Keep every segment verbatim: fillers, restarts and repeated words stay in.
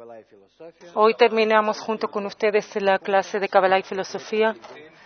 Hoy terminamos junto con ustedes la clase de Kabbalah y Filosofía.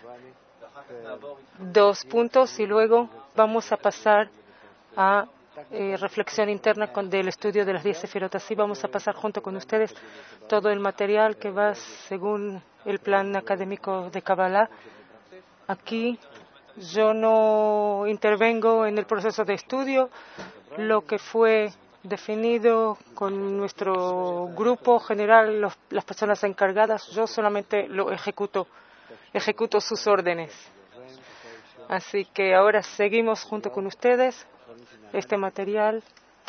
Dos puntos y luego vamos a pasar a eh, reflexión interna con del estudio de las diez sefirot. Así vamos a pasar junto con ustedes todo el material que va según el plan académico de Kabbalah. Aquí yo no intervengo en el proceso de estudio, lo que fue definido con nuestro grupo general, los, las personas encargadas, yo solamente lo ejecuto, ejecuto sus órdenes. Así que ahora seguimos junto con ustedes este material.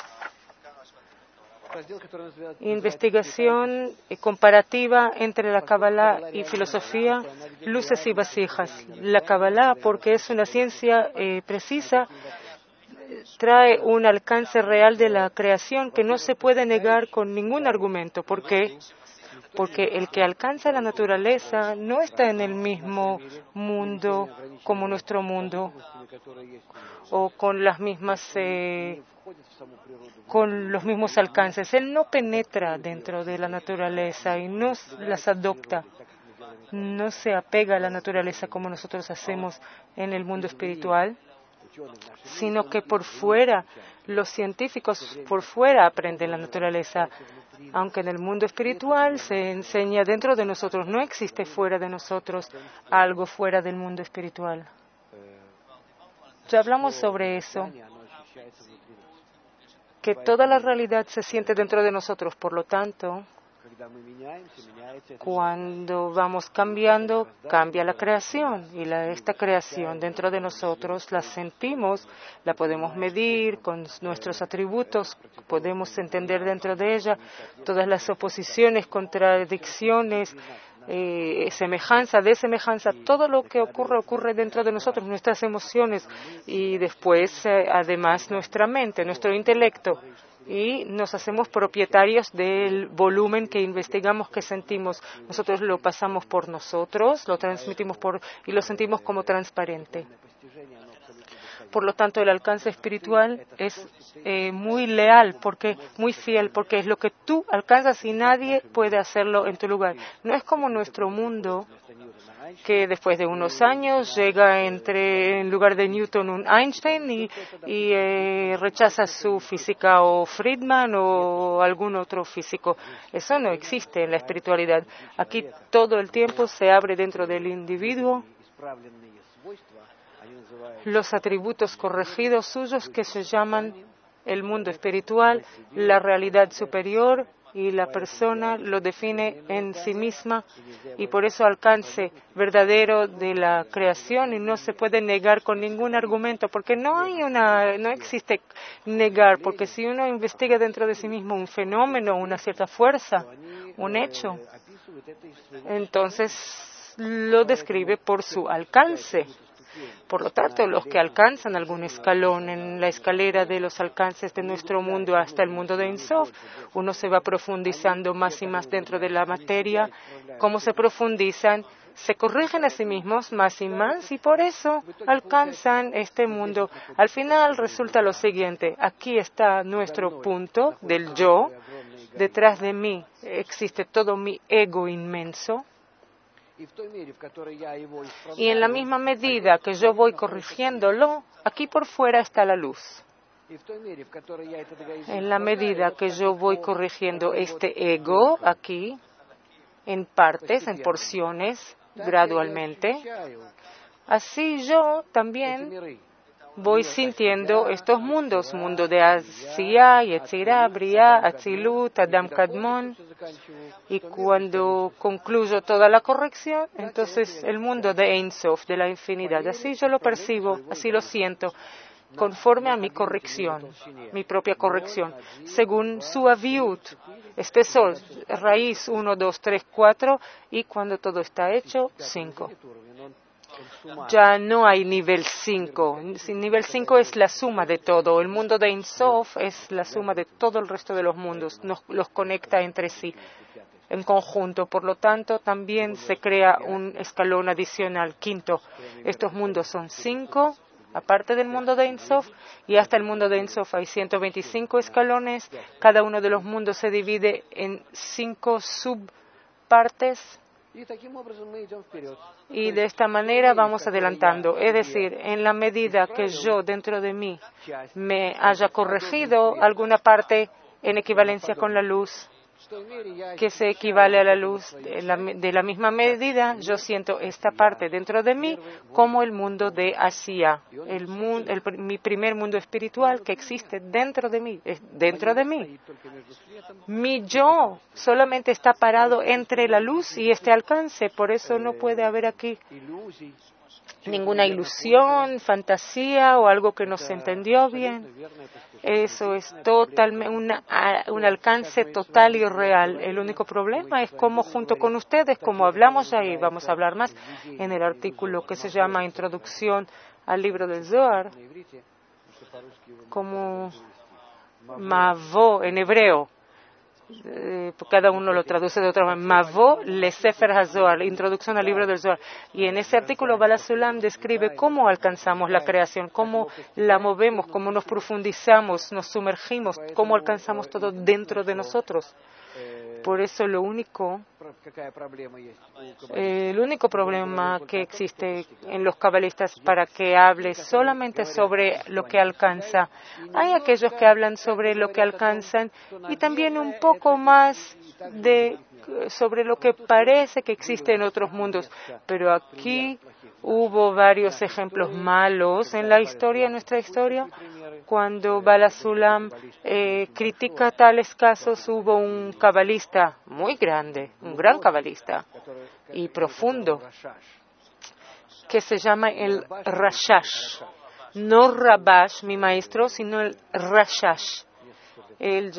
Investigación comparativa entre la Kabbalah y filosofía, luces y vasijas. La Kabbalah, porque es una ciencia eh, precisa, trae un alcance real de la creación que no se puede negar con ningún argumento. ¿Por qué? Porque el que alcanza la naturaleza no está en el mismo mundo como nuestro mundo o con las mismas eh, con los mismos alcances. Él no penetra dentro de la naturaleza y no las adopta. No se apega a la naturaleza como nosotros hacemos en el mundo espiritual, sino que por fuera, los científicos por fuera aprenden la naturaleza, aunque en el mundo espiritual se enseña dentro de nosotros. No existe fuera de nosotros algo fuera del mundo espiritual. Ya hablamos sobre eso, que toda la realidad se siente dentro de nosotros. Por lo tanto, cuando vamos cambiando, cambia la creación. Y la, esta creación dentro de nosotros la sentimos, la podemos medir con nuestros atributos, podemos entender dentro de ella todas las oposiciones, contradicciones, eh, semejanza, desemejanza. Todo lo que ocurre, ocurre dentro de nosotros, nuestras emociones y después, eh, además, nuestra mente, nuestro intelecto. Y nos hacemos propietarios del volumen que investigamos, que sentimos. Nosotros lo pasamos por nosotros, lo transmitimos por y lo sentimos como transparente. Por lo tanto, el alcance espiritual es eh, muy leal, porque muy fiel, porque es lo que tú alcanzas y nadie puede hacerlo en tu lugar. No es como nuestro mundo, que después de unos años llega entre en lugar de Newton un Einstein y, y eh, rechaza su física, o Friedman o algún otro físico. Eso no existe en la espiritualidad. Aquí todo el tiempo se abre dentro del individuo los atributos corregidos suyos que se llaman el mundo espiritual, la realidad superior, y la persona lo define en sí misma, y por eso alcance verdadero de la creación, y no se puede negar con ningún argumento, porque no hay una, no existe negar, porque si uno investiga dentro de sí mismo un fenómeno, una cierta fuerza, un hecho, entonces lo describe por su alcance. Por lo tanto, los que alcanzan algún escalón en la escalera de los alcances de nuestro mundo hasta el mundo de Ein Sof, uno se va profundizando más y más dentro de la materia. Como se profundizan, se corrigen a sí mismos más y más, y por eso alcanzan este mundo. Al final resulta lo siguiente: aquí está nuestro punto del yo, detrás de mí existe todo mi ego inmenso, y en la misma medida que yo voy corrigiéndolo, aquí por fuera está la luz. En la medida que yo voy corrigiendo este ego aquí, en partes, en porciones, gradualmente, así yo también voy sintiendo estos mundos, mundo de Asiya, Yetzirah, Briah, Atzilut, Adam Kadmon, y cuando concluyo toda la corrección, entonces el mundo de Ein Sof, de la infinidad. Así yo lo percibo, así lo siento, conforme a mi corrección, mi propia corrección, según su aviut, espesor, raíz uno, dos, tres, cuatro, y cuando todo está hecho, cinco. Ya no hay nivel cinco. Nivel cinco es la suma de todo. El mundo de Ein Sof es la suma de todo el resto de los mundos. Nos, los conecta entre sí en conjunto. Por lo tanto, también se crea un escalón adicional, quinto. Estos mundos son cinco aparte del mundo de Ein Sof, y hasta el mundo de Ein Sof hay ciento veinticinco escalones. Cada uno de los mundos se divide en cinco subpartes. Y de esta manera vamos adelantando. Es decir, en la medida que yo dentro de mí me haya corregido alguna parte en equivalencia con la luz, que se equivale a la luz de la, de la misma medida, yo siento esta parte dentro de mí como el mundo de Asiya, el mundo, el, mi primer mundo espiritual que existe dentro de mí, es dentro de mí. Mi yo solamente está parado entre la luz y este alcance, por eso no puede haber aquí ninguna ilusión, fantasía o algo que no se entendió bien. Eso es totalmente una, un alcance total y real. El único problema es cómo junto con ustedes, como hablamos ahí, vamos a hablar más en el artículo que se llama Introducción al libro del Zohar, como Mavó en hebreo. Eh, cada uno lo traduce de otra manera. Mavó le Sefer HaZohar, introducción al libro del Zohar. Y en ese artículo Baal HaSulam describe cómo alcanzamos la creación, cómo la movemos, cómo nos profundizamos, nos sumergimos, cómo alcanzamos todo dentro de nosotros. Por eso lo único, eh, el único problema que existe en los cabalistas para que hable solamente sobre lo que alcanza. Hay aquellos que hablan sobre lo que alcanzan y también un poco más de sobre lo que parece que existe en otros mundos. Pero aquí hubo varios ejemplos malos en la historia, en nuestra historia. Cuando Baal HaSulam eh, critica tales casos, hubo un cabalista muy grande, un gran cabalista y profundo, que se llama el Rashash. No Rabash, mi maestro, sino el Rashash. Él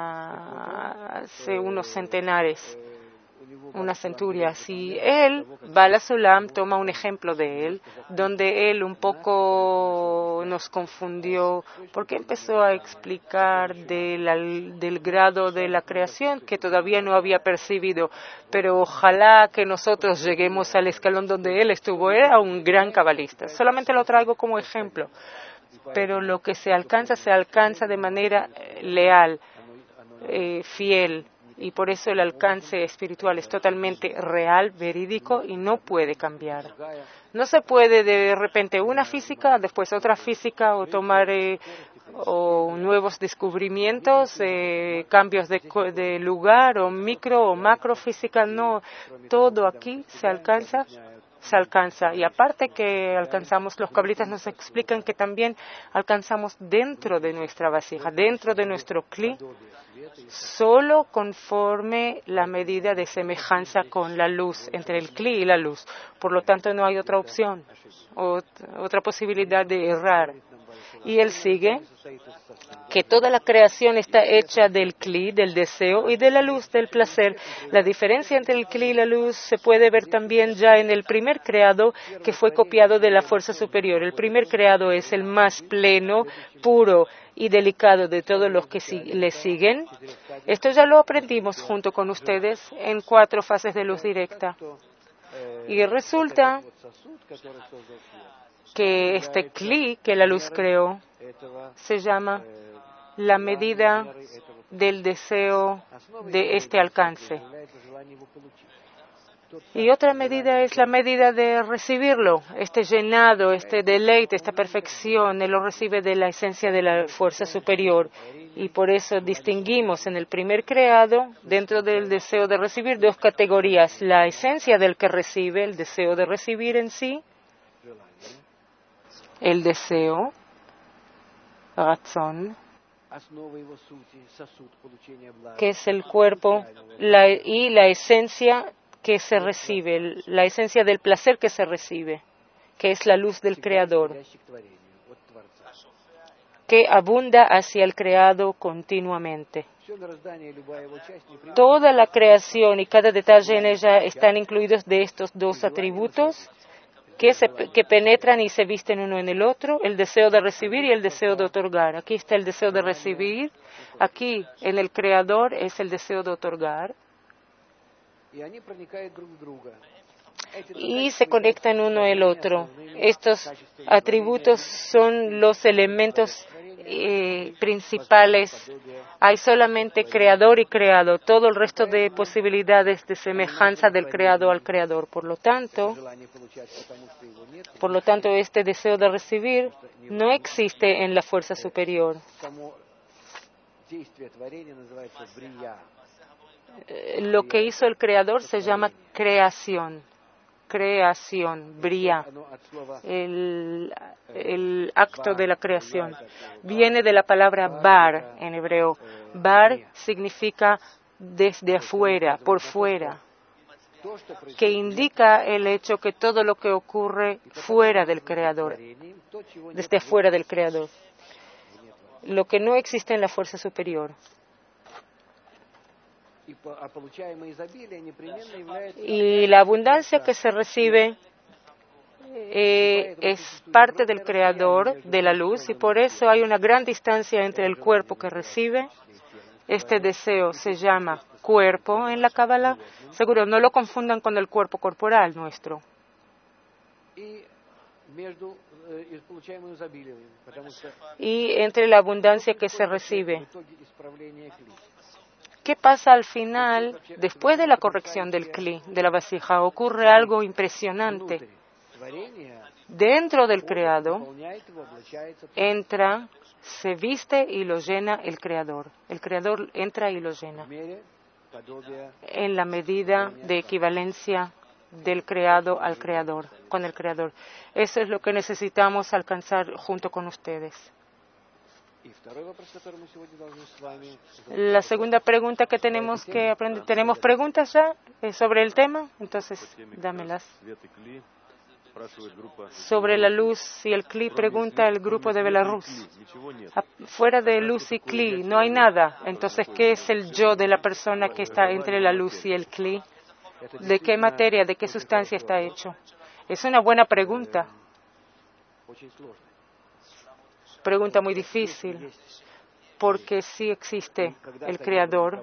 ya hace unos centenares, unas centurias, y él, Baal HaSulam, toma un ejemplo de él, donde él un poco nos confundió, porque empezó a explicar de la, del grado de la creación que todavía no había percibido, pero ojalá que nosotros lleguemos al escalón donde él estuvo. Era un gran cabalista. Solamente lo traigo como ejemplo, pero lo que se alcanza, se alcanza de manera leal, eh, fiel. Y por eso el alcance espiritual es totalmente real, verídico y no puede cambiar. No se puede de repente una física, después otra física o tomar eh, o nuevos descubrimientos, eh, cambios de, de lugar o micro o macrofísica. No, todo aquí se alcanza. se alcanza. Y aparte que alcanzamos, los cabalistas nos explican que también alcanzamos dentro de nuestra vasija, dentro de nuestro cli, solo conforme la medida de semejanza con la luz, entre el cli y la luz. Por lo tanto, no hay otra opción, otra posibilidad de errar. Y él sigue que toda la creación está hecha del cli, del deseo y de la luz, del placer. La diferencia entre el cli y la luz se puede ver también ya en el primer creado, que fue copiado de la fuerza superior. El primer creado es el más pleno, puro y delicado de todos los que le siguen. Esto ya lo aprendimos junto con ustedes en cuatro fases de luz directa. Y resulta que este cli que la luz creó se llama la medida del deseo de este alcance. Y otra medida es la medida de recibirlo, este llenado, este deleite, esta perfección. Él lo recibe de la esencia de la fuerza superior. Y por eso distinguimos en el primer creado, dentro del deseo de recibir, dos categorías. La esencia del que recibe, el deseo de recibir en sí, el deseo, razón, que es el cuerpo, la, y la esencia que se recibe, la esencia del placer que se recibe, que es la luz del Creador, que abunda hacia el creado continuamente. Toda la creación y cada detalle en ella están incluidos de estos dos atributos que, se, que penetran y se visten uno en el otro, el deseo de recibir y el deseo de otorgar. Aquí está el deseo de recibir, aquí en el Creador es el deseo de otorgar. y se conectan uno al otro. Estos atributos son los elementos eh, principales. Hay solamente creador y creado, todo el resto de posibilidades de semejanza del creado al creador. Por lo tanto, por lo tanto, este deseo de recibir no existe en la fuerza superior. Lo que hizo el creador se llama creación. Creación, bria, el, el acto de la creación. Viene de la palabra bar en hebreo. Bar significa desde afuera, por fuera, que indica el hecho que todo lo que ocurre fuera del creador, desde afuera del creador, lo que no existe en la fuerza superior. Y la abundancia que se recibe eh, es parte del creador de la luz, y por eso hay una gran distancia entre el cuerpo que recibe. Este deseo se llama cuerpo en la Kabbalah. Seguro, no lo confundan con el cuerpo corporal nuestro. Y entre la abundancia que se recibe. ¿Qué pasa al final, después de la corrección del Kli, de la vasija? Ocurre algo impresionante. Dentro del creado, entra, se viste y lo llena el creador. El creador entra y lo llena. En la medida de equivalencia del creado al creador, con el creador. Eso es lo que necesitamos alcanzar junto con ustedes. La segunda pregunta que tenemos que aprender, ¿tenemos preguntas ya sobre el tema? Entonces, dámelas. Sobre la luz y el Kli, pregunta el grupo de Belarus. Fuera de luz y Kli no hay nada. Entonces, ¿qué es el yo de la persona que está entre la luz y el Kli? ¿De qué materia, de qué sustancia está hecho? Es una buena pregunta. Pregunta muy difícil, porque sí existe el Creador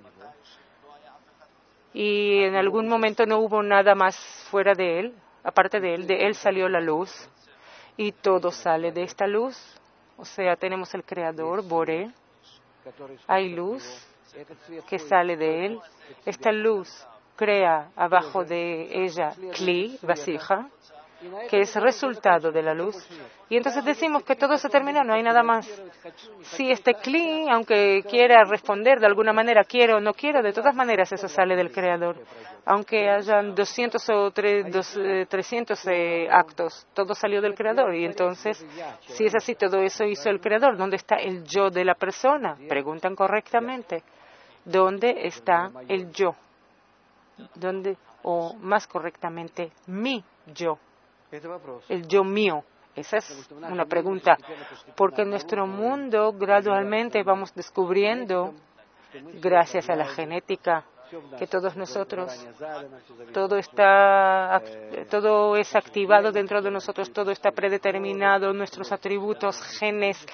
y en algún momento no hubo nada más fuera de Él, aparte de Él. De Él salió la luz y todo sale de esta luz. O sea, tenemos el Creador, Boré, hay luz que sale de Él. Esta luz crea abajo de ella Kli, vasija, que es resultado de la luz. Y entonces decimos que todo se termina, no hay nada más. Si este Kli, aunque quiera responder de alguna manera, quiero o no quiero, de todas maneras eso sale del Creador. Aunque hayan doscientos o trescientos eh, actos, todo salió del Creador. Y entonces, si es así, todo eso hizo el Creador. ¿Dónde está el yo de la persona? Preguntan correctamente. ¿Dónde está el yo? ¿Dónde, o más correctamente, mi yo? El yo mío. Esa es una pregunta, porque en nuestro mundo gradualmente vamos descubriendo, gracias a la genética, que todos nosotros, todo está, todo es activado dentro de nosotros, todo está predeterminado, nuestros atributos, genes,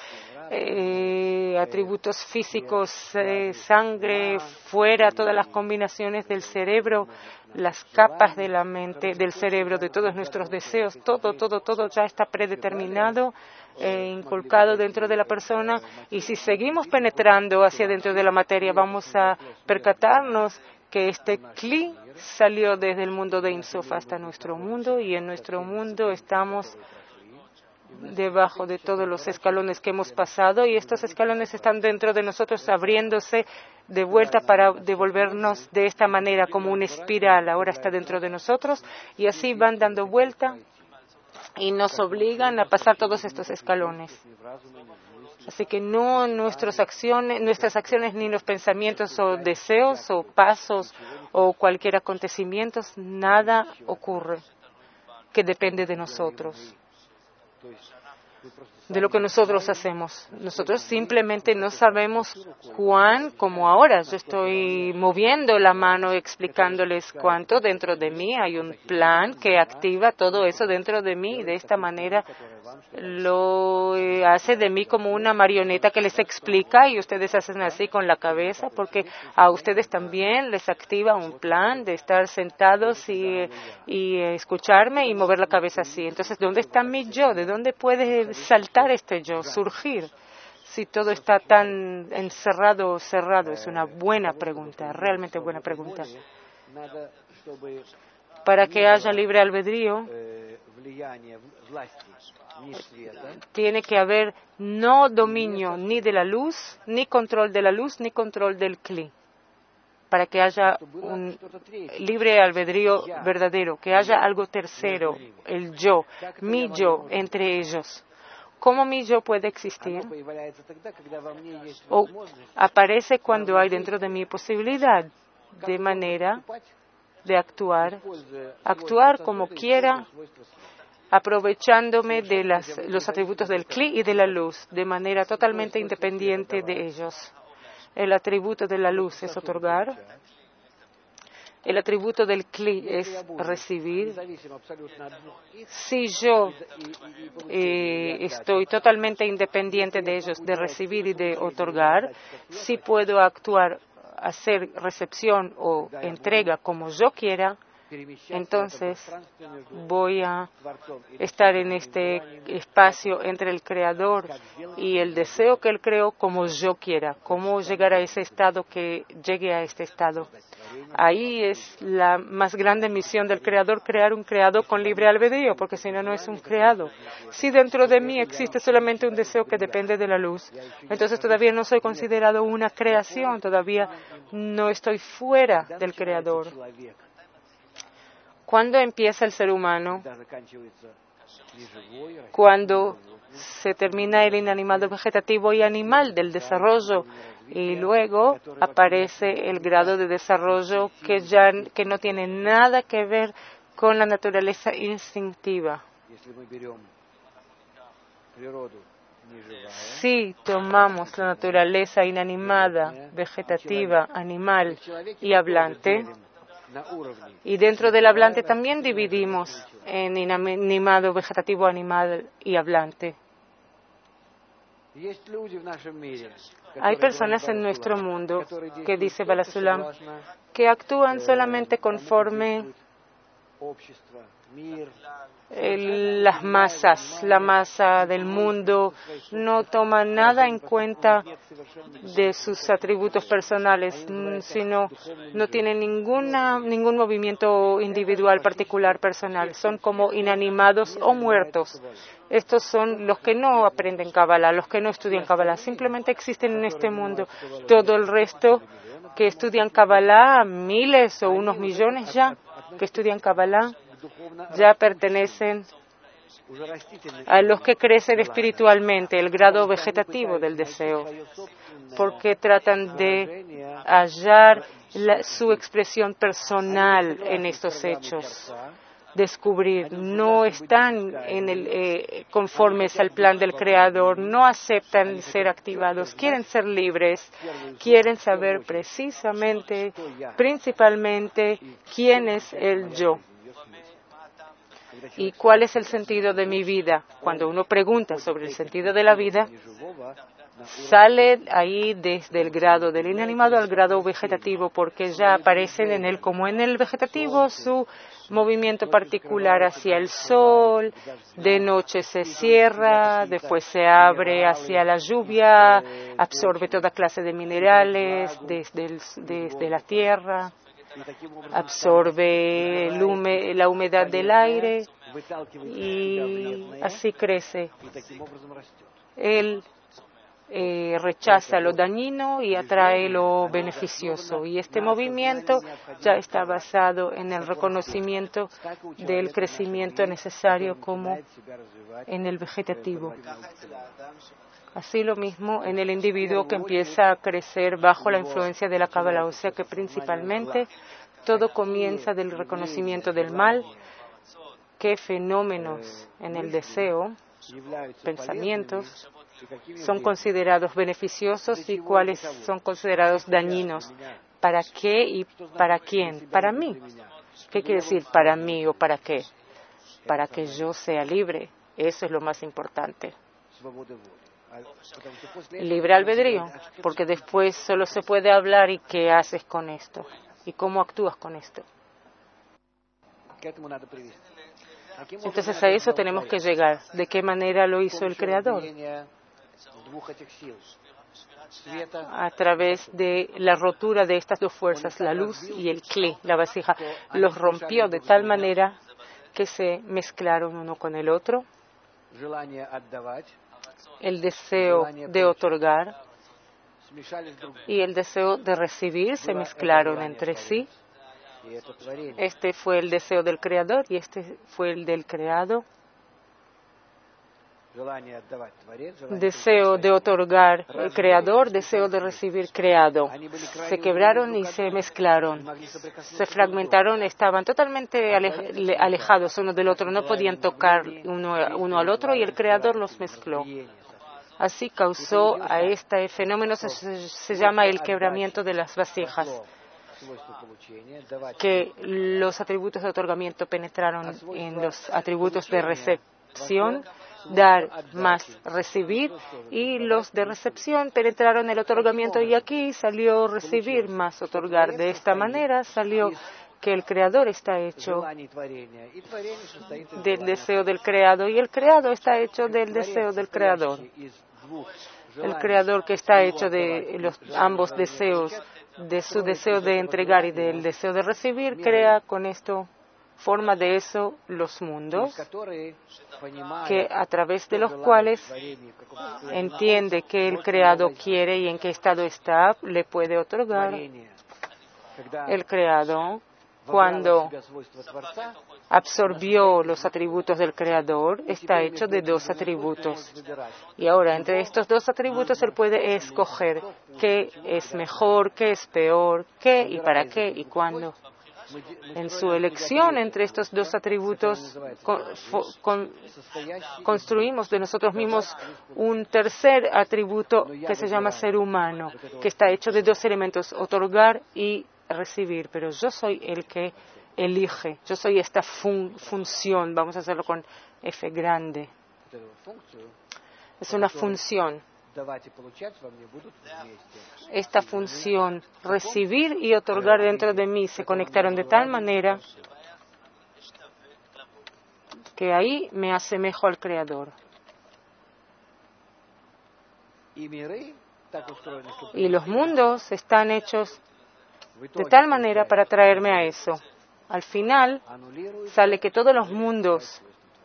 eh, atributos físicos, eh, sangre, fuera, todas las combinaciones del cerebro, las capas de la mente, del cerebro, de todos nuestros deseos, todo, todo, todo ya está predeterminado, eh, inculcado dentro de la persona. Y si seguimos penetrando hacia dentro de la materia, vamos a percatarnos que este Kli salió desde el mundo de Ein Sof hasta nuestro mundo, y en nuestro mundo estamos debajo de todos los escalones que hemos pasado, y estos escalones están dentro de nosotros abriéndose de vuelta para devolvernos de esta manera como una espiral. Ahora está dentro de nosotros y así van dando vuelta y nos obligan a pasar todos estos escalones. Así que no nuestras acciones, nuestras acciones ni los pensamientos o deseos o pasos o cualquier acontecimiento, nada ocurre que depende de nosotros. de lo que nosotros hacemos. Nosotros simplemente no sabemos cuán, como ahora yo estoy moviendo la mano explicándoles cuánto dentro de mí hay un plan que activa todo eso dentro de mí y de esta manera lo hace de mí como una marioneta que les explica y ustedes hacen así con la cabeza porque a ustedes también les activa un plan de estar sentados y, y escucharme y mover la cabeza así. Entonces, ¿dónde está mi yo? ¿De dónde puede saltar este yo, surgir? Si todo está tan encerrado o cerrado, es una buena pregunta, realmente buena pregunta. Para que haya libre albedrío, tiene que haber no dominio ni de la luz, ni control de la luz, ni control del cli. Para que haya un libre albedrío verdadero, que haya algo tercero, el yo, mi yo entre ellos. ¿Cómo mi yo puede existir? O aparece cuando hay dentro de mí posibilidad, de manera de actuar, actuar como quiera, aprovechándome de las, los atributos del cli y de la luz, de manera totalmente independiente de ellos. El atributo de la luz es otorgar. El atributo del cli es recibir. Si yo eh, estoy totalmente independiente de ellos, de recibir y de otorgar, si puedo actuar, hacer recepción o entrega como yo quiera, entonces voy a estar en este espacio entre el Creador y el deseo que Él creó como yo quiera, cómo llegar a ese estado que llegue a este estado. Ahí es la más grande misión del Creador, crear un creado con libre albedrío, porque si no, no es un creado. Si dentro de mí existe solamente un deseo que depende de la luz, entonces todavía no soy considerado una creación, todavía no estoy fuera del Creador. ¿Cuándo empieza el ser humano? Cuando se termina el inanimado vegetativo y animal del desarrollo y luego aparece el grado de desarrollo que ya que no tiene nada que ver con la naturaleza instintiva. Si tomamos la naturaleza inanimada, vegetativa, animal y hablante, y dentro del hablante también dividimos en inanimado, vegetativo, animal y hablante. Hay personas en nuestro mundo, que dice Bala Sulam, que actúan solamente conforme el, las masas, la masa del mundo, no toman nada en cuenta de sus atributos personales, sino no tienen ninguna, ningún movimiento individual, particular, personal. Son como inanimados o muertos. Estos son los que no aprenden Kabbalah, los que no estudian Kabbalah. Simplemente existen en este mundo. Todo el resto que estudian Kabbalah, miles o unos millones ya, que estudian Kabbalah, ya pertenecen a los que crecen espiritualmente, el grado vegetativo del deseo, porque tratan de hallar la, su expresión personal en estos hechos, descubrir, no están en el, eh, conformes al plan del Creador, no aceptan ser activados, quieren ser libres, quieren saber precisamente, principalmente, quién es el yo. ¿Y cuál es el sentido de mi vida? Cuando uno pregunta sobre el sentido de la vida, sale ahí desde el grado del inanimado al grado vegetativo, porque ya aparecen en él, como en el vegetativo, su movimiento particular hacia el sol, de noche se cierra, después se abre hacia la lluvia, absorbe toda clase de minerales desde, el, desde la tierra, absorbe el hume, la humedad del aire y así crece. Él eh, rechaza lo dañino y atrae lo beneficioso. Y este movimiento ya está basado en el reconocimiento del crecimiento necesario como en el vegetativo. Así lo mismo en el individuo que empieza a crecer bajo la influencia de la Kabbalah, o sea que principalmente todo comienza del reconocimiento del mal, qué fenómenos en el deseo pensamientos son considerados beneficiosos y cuáles son considerados dañinos. ¿Para qué y para quién? Para mí. ¿Qué quiere decir para mí o para qué? Para que yo sea libre. Eso es lo más importante. Libre albedrío, porque después solo se puede hablar y qué haces con esto y cómo actúas con esto. Entonces a eso tenemos que llegar. ¿De qué manera lo hizo el Creador? A través de la rotura de estas dos fuerzas, la luz y el cli, la vasija. Los rompió de tal manera que se mezclaron uno con el otro. El deseo de otorgar y el deseo de recibir se mezclaron entre sí. Este fue el deseo del Creador y este fue el del creado. Deseo de otorgar el Creador, deseo de recibir creado. Se quebraron y se mezclaron. Se fragmentaron, estaban totalmente alejados uno del otro. No podían tocar uno, uno al otro y el Creador los mezcló. Así causó a este fenómeno, se, se llama el quebramiento de las vasijas, que los atributos de otorgamiento penetraron en los atributos de recepción, dar más recibir, y los de recepción penetraron en el otorgamiento y aquí salió recibir más otorgar. De esta manera salió que el Creador está hecho del deseo del creado y el creado está hecho del deseo del Creador. El Creador, que está hecho de los ambos deseos, de su deseo de entregar y del deseo de recibir, crea con esto, forma de eso los mundos, que a través de los cuales entiende que el creado quiere y en qué estado está, le puede otorgar. El creado, cuando absorbió los atributos del Creador, está hecho de dos atributos. Y ahora, entre estos dos atributos, él puede escoger qué es mejor, qué es peor, qué y para qué y cuándo. En su elección entre estos dos atributos, con, con, construimos de nosotros mismos un tercer atributo que se llama ser humano, que está hecho de dos elementos, otorgar y recibir. Pero yo soy el que elige, yo soy esta fun función, vamos a hacerlo con F grande. Es una función. Esta función, recibir y otorgar dentro de mí, se conectaron de tal manera que ahí me asemejo al Creador. Y los mundos están hechos de tal manera para traerme a eso. Al final sale que todos los mundos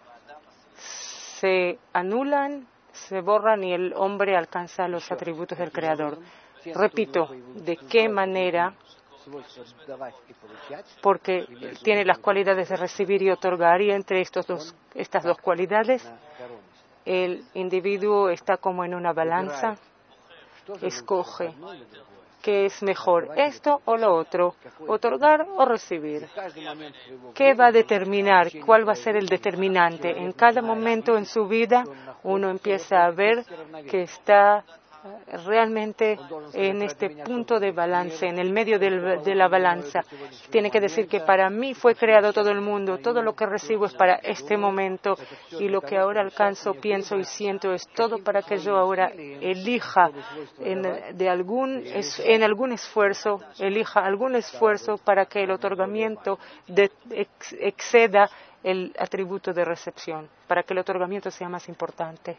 se anulan, se borran y el hombre alcanza los atributos del Creador. Repito, ¿de qué manera? Porque tiene las cualidades de recibir y otorgar, y entre estos dos, estas dos cualidades el individuo está como en una balanza, escoge qué es mejor, esto o lo otro, otorgar o recibir. ¿Qué va a determinar? ¿Cuál va a ser el determinante? En cada momento en su vida uno empieza a ver que está realmente en este punto de balance, en el medio del, de la balanza. Tiene que decir que para mí fue creado todo el mundo, todo lo que recibo es para este momento y lo que ahora alcanzo, pienso y siento es todo para que yo ahora elija en, de algún, es, en algún esfuerzo, elija algún esfuerzo para que el otorgamiento de, ex, exceda el atributo de recepción, para que el otorgamiento sea más importante.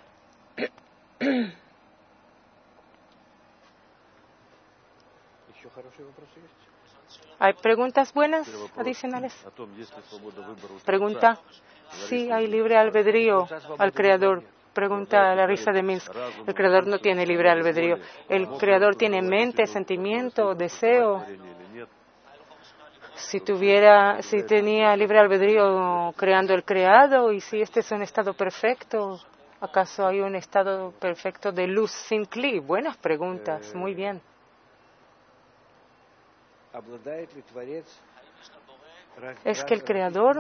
¿Hay preguntas buenas adicionales? Pregunta. Sí, hay libre albedrío al Creador. Pregunta la risa de Minsk. El Creador no tiene libre albedrío. El Creador tiene mente, sentimiento, deseo. Si tuviera, si tenía libre albedrío creando el creado, y si este es un estado perfecto, ¿acaso hay un estado perfecto de luz sin cli? Buenas preguntas. Muy bien. es que el Creador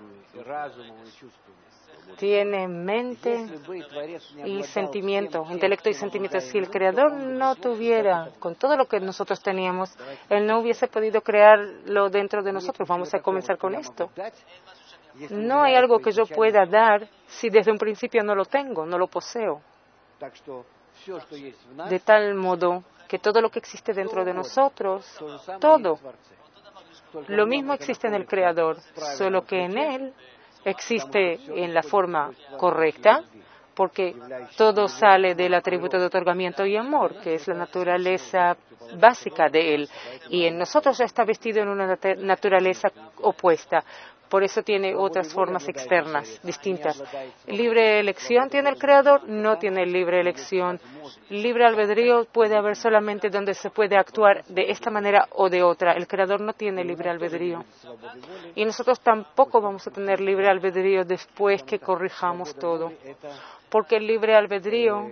tiene mente y sentimiento, intelecto y sentimiento. Si el Creador no tuviera, con todo lo que nosotros teníamos, Él no hubiese podido crearlo dentro de nosotros. Vamos a comenzar con esto. No hay algo que yo pueda dar si desde un principio no lo tengo, no lo poseo. De tal modo que todo lo que existe dentro de nosotros, todo, lo mismo existe en el Creador, solo que en Él existe en la forma correcta, porque todo sale del atributo de otorgamiento y amor, que es la naturaleza básica de Él, y en nosotros está vestido en una naturaleza opuesta. Por eso tiene otras formas externas, distintas. ¿Libre elección tiene el Creador? No tiene libre elección. Libre albedrío puede haber solamente donde se puede actuar de esta manera o de otra. El Creador no tiene libre albedrío. Y nosotros tampoco vamos a tener libre albedrío después que corrijamos todo. Porque el libre albedrío,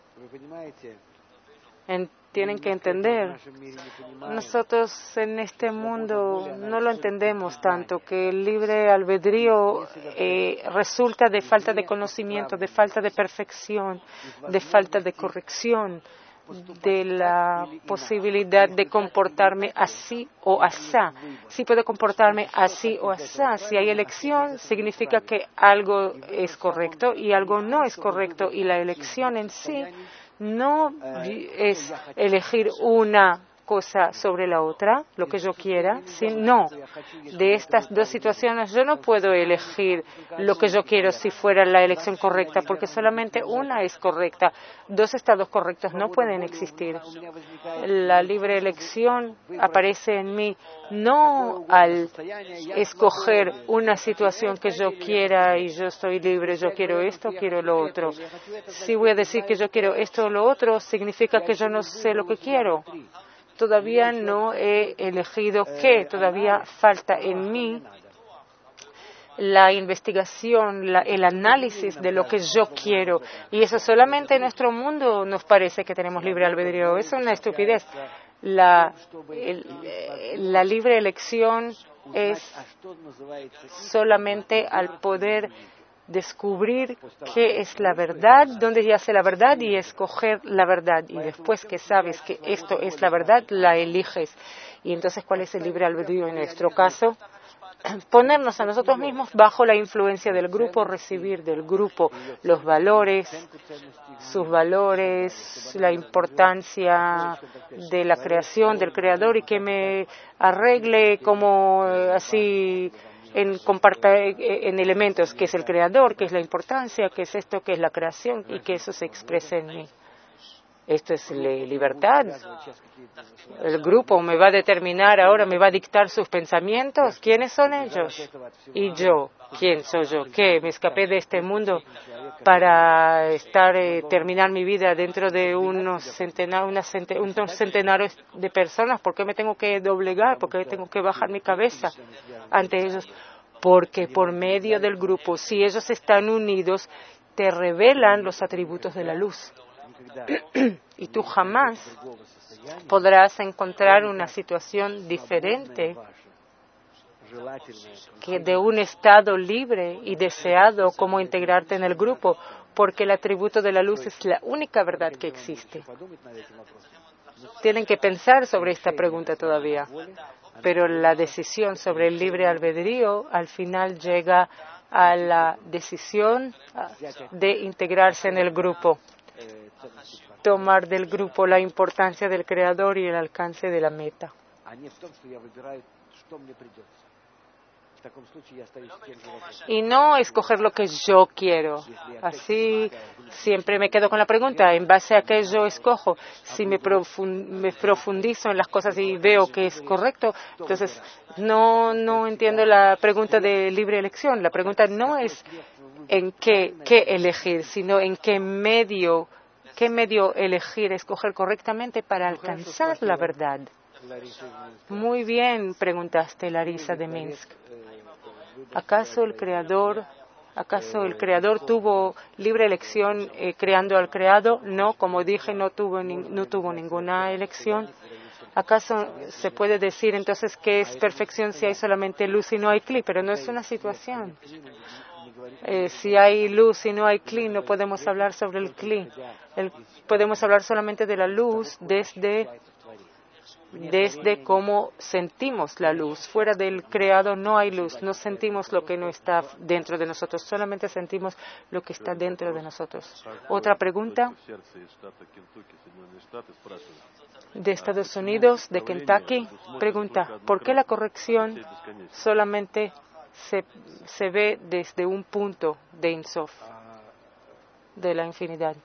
en tienen que entender. Nosotros en este mundo no lo entendemos tanto, que el libre albedrío eh, resulta de falta de conocimiento, de falta de perfección, de falta de corrección, de la posibilidad de comportarme así o asá. Si puedo comportarme así o asá, si hay elección, significa que algo es correcto y algo no es correcto, y la elección en sí no es elegir una cosa sobre la otra, lo que yo quiera, sino de estas dos situaciones yo no puedo elegir lo que yo quiero si fuera la elección correcta, porque solamente una es correcta. Dos estados correctos no pueden existir. La libre elección aparece en mí no al escoger una situación que yo quiera y yo estoy libre, yo quiero esto, quiero lo otro. Si voy a decir que yo quiero esto o lo otro, significa que yo no sé lo que quiero. Todavía no he elegido qué, todavía falta en mí la investigación, la, el análisis de lo que yo quiero. Y eso solamente en nuestro mundo nos parece que tenemos libre albedrío. Es una estupidez. La, el, la libre elección es solamente al poder descubrir qué es la verdad, dónde yace la verdad y escoger la verdad. Y después que sabes que esto es la verdad, la eliges. Y entonces, ¿cuál es el libre albedrío en nuestro caso? Ponernos a nosotros mismos bajo la influencia del grupo, recibir del grupo los valores, sus valores, la importancia de la creación, del creador, y que me arregle como así en, en elementos, que es el creador, que es la importancia, que es esto, que es la creación, y que eso se exprese en mí. Esto es libertad. El grupo me va a determinar ahora, me va a dictar sus pensamientos. ¿Quiénes son ellos? Y yo, ¿quién soy yo? ¿Qué? ¿Me escapé de este mundo para estar eh, terminar mi vida dentro de unos centenarios, unas centen unos centenarios de personas? ¿Por qué me tengo que doblegar? ¿Por qué tengo que bajar mi cabeza ante ellos? Porque por medio del grupo, si ellos están unidos, te revelan los atributos de la luz. Y tú jamás podrás encontrar una situación diferente que de un estado libre y deseado como integrarte en el grupo, porque el atributo de la luz es la única verdad que existe. Tienen que pensar sobre esta pregunta todavía, pero la decisión sobre el libre albedrío al final llega a la decisión de integrarse en el grupo. Tomar del grupo la importancia del creador y el alcance de la meta. Y no escoger lo que yo quiero. Así siempre me quedo con la pregunta, ¿en base a qué yo escojo? Si me, profund me profundizo en las cosas y veo que es correcto, entonces no, no entiendo la pregunta de libre elección. La pregunta no es en qué, qué elegir, sino en qué medio ¿Qué medio elegir, escoger correctamente para alcanzar la verdad? Muy bien, preguntaste, Larisa de Minsk. ¿Acaso el creador, acaso el creador tuvo libre elección eh, creando al creado? No, como dije, no tuvo, ni, no tuvo ninguna elección. ¿Acaso se puede decir entonces que es perfección si hay solamente luz y no hay cli? Pero no es una situación. Eh, si hay luz y no hay cli, no podemos hablar sobre el cli. El, podemos hablar solamente de la luz desde, desde cómo sentimos la luz. Fuera del creado no hay luz. No sentimos lo que no está dentro de nosotros. Solamente sentimos lo que está dentro de nosotros. Otra pregunta. De Estados Unidos, de Kentucky, pregunta, ¿por qué la corrección solamente se, se ve desde un punto de Ein Sof, de la infinidad?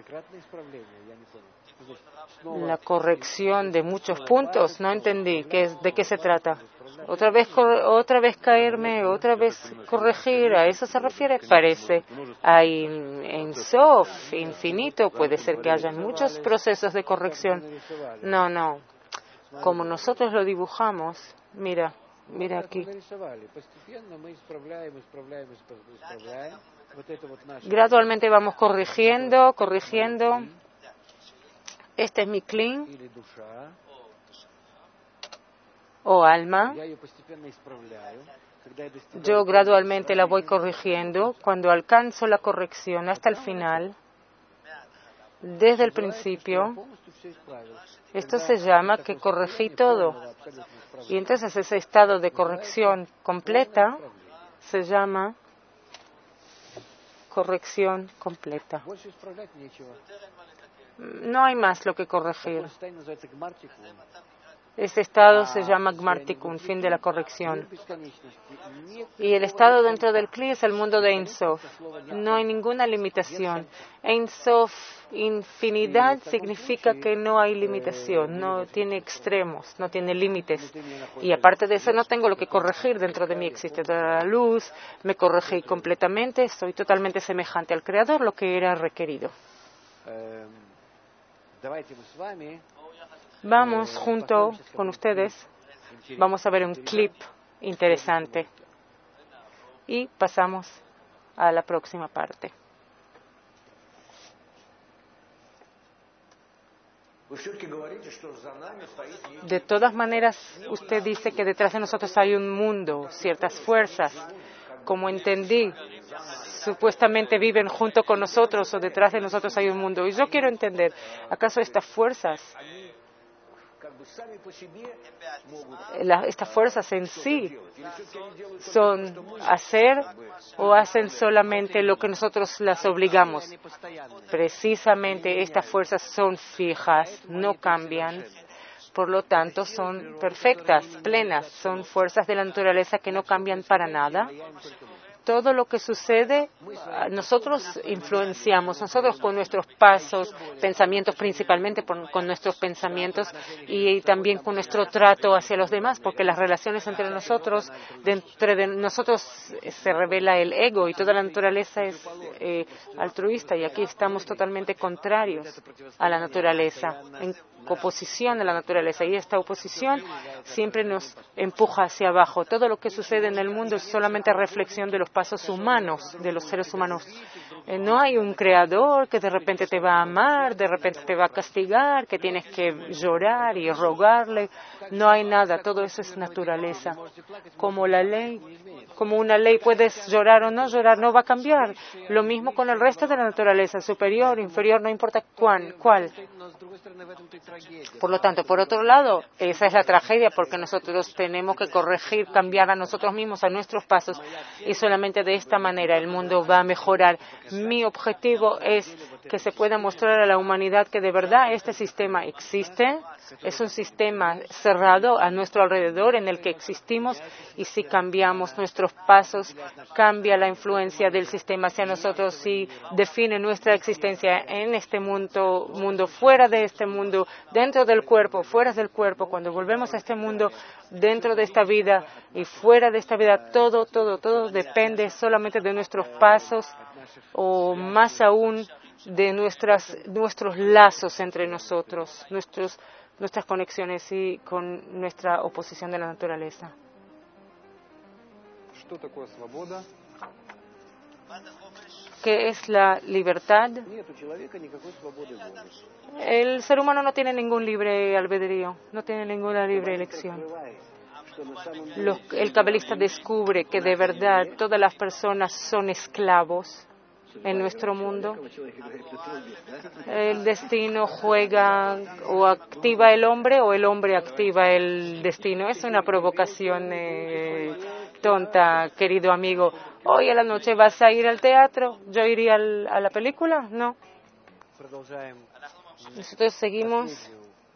La corrección de muchos puntos, no entendí, ¿qué, ¿de qué se trata? Otra vez, otra vez caerme, otra vez corregir, ¿a eso se refiere? Parece. Hay en Sof, infinito, puede ser que haya muchos procesos de corrección. No, no. Como nosotros lo dibujamos, mira, mira aquí. Gradualmente vamos corrigiendo, corrigiendo. Este es mi clean. O alma, yo gradualmente la voy corrigiendo. Cuando alcanzo la corrección hasta el final, desde el principio, esto se llama que corregí todo. Y entonces ese estado de corrección completa se llama corrección completa. No hay más lo que corregir. Este estado se llama Gmar Tikkun, fin de la corrección. Y el estado dentro del Kli es el mundo de Ein Sof. No hay ninguna limitación. Ein Sof, infinidad, significa que no hay limitación, no tiene extremos, no tiene límites. Y aparte de eso, no tengo lo que corregir dentro de mí. Existe toda la luz, me corregí completamente, soy totalmente semejante al Creador, lo que era requerido. Vamos junto con ustedes, vamos a ver un clip interesante y pasamos a la próxima parte. De todas maneras, usted dice que detrás de nosotros hay un mundo, ciertas fuerzas. Como entendí, supuestamente viven junto con nosotros o detrás de nosotros hay un mundo. Y yo quiero entender, ¿acaso estas fuerzas La, estas fuerzas en sí son hacer o hacen solamente lo que nosotros las obligamos? Precisamente estas fuerzas son fijas, no cambian, por lo tanto son perfectas, plenas, son fuerzas de la naturaleza que no cambian para nada. Todo lo que sucede, nosotros influenciamos, nosotros con nuestros pasos, pensamientos principalmente por, con nuestros pensamientos y también con nuestro trato hacia los demás, porque las relaciones entre nosotros, de entre de nosotros se revela el ego y toda la naturaleza es eh, altruista y aquí estamos totalmente contrarios a la naturaleza, en oposición a la naturaleza y esta oposición siempre nos empuja hacia abajo. Todo lo que sucede en el mundo es solamente reflexión de los pasos humanos, de los seres humanos. Eh, no hay un creador que de repente te va a amar, de repente te va a castigar, que tienes que llorar y rogarle. No hay nada, todo eso es naturaleza. Como la ley, como una ley, puedes llorar o no llorar, no va a cambiar. Lo mismo con el resto de la naturaleza, superior, inferior, no importa cuán, cuál. Por lo tanto, por otro lado, esa es la tragedia porque nosotros tenemos que corregir, cambiar a nosotros mismos, a nuestros pasos y solamente de esta manera el mundo va a mejorar. Mi objetivo es que se pueda mostrar a la humanidad que de verdad este sistema existe, es un sistema cerrado a nuestro alrededor en el que existimos y si cambiamos nuestros pasos, cambia la influencia del sistema hacia nosotros y define nuestra existencia en este mundo, mundo fuera de este mundo, dentro del cuerpo, fuera del cuerpo. Cuando volvemos a este mundo, dentro de esta vida y fuera de esta vida, todo, todo, todo depende solamente de nuestros pasos o más aún de nuestras, nuestros lazos entre nosotros, nuestros, nuestras conexiones y con nuestra oposición de la naturaleza. ¿Qué es la libertad? El ser humano no tiene ningún libre albedrío, no tiene ninguna libre elección. Los, el cabalista descubre que de verdad todas las personas son esclavos en nuestro mundo. El destino juega o activa el hombre o el hombre activa el destino. Es una provocación eh, tonta, querido amigo. Hoy a la noche vas a ir al teatro. ¿Yo iría al, a la película? No. Nosotros seguimos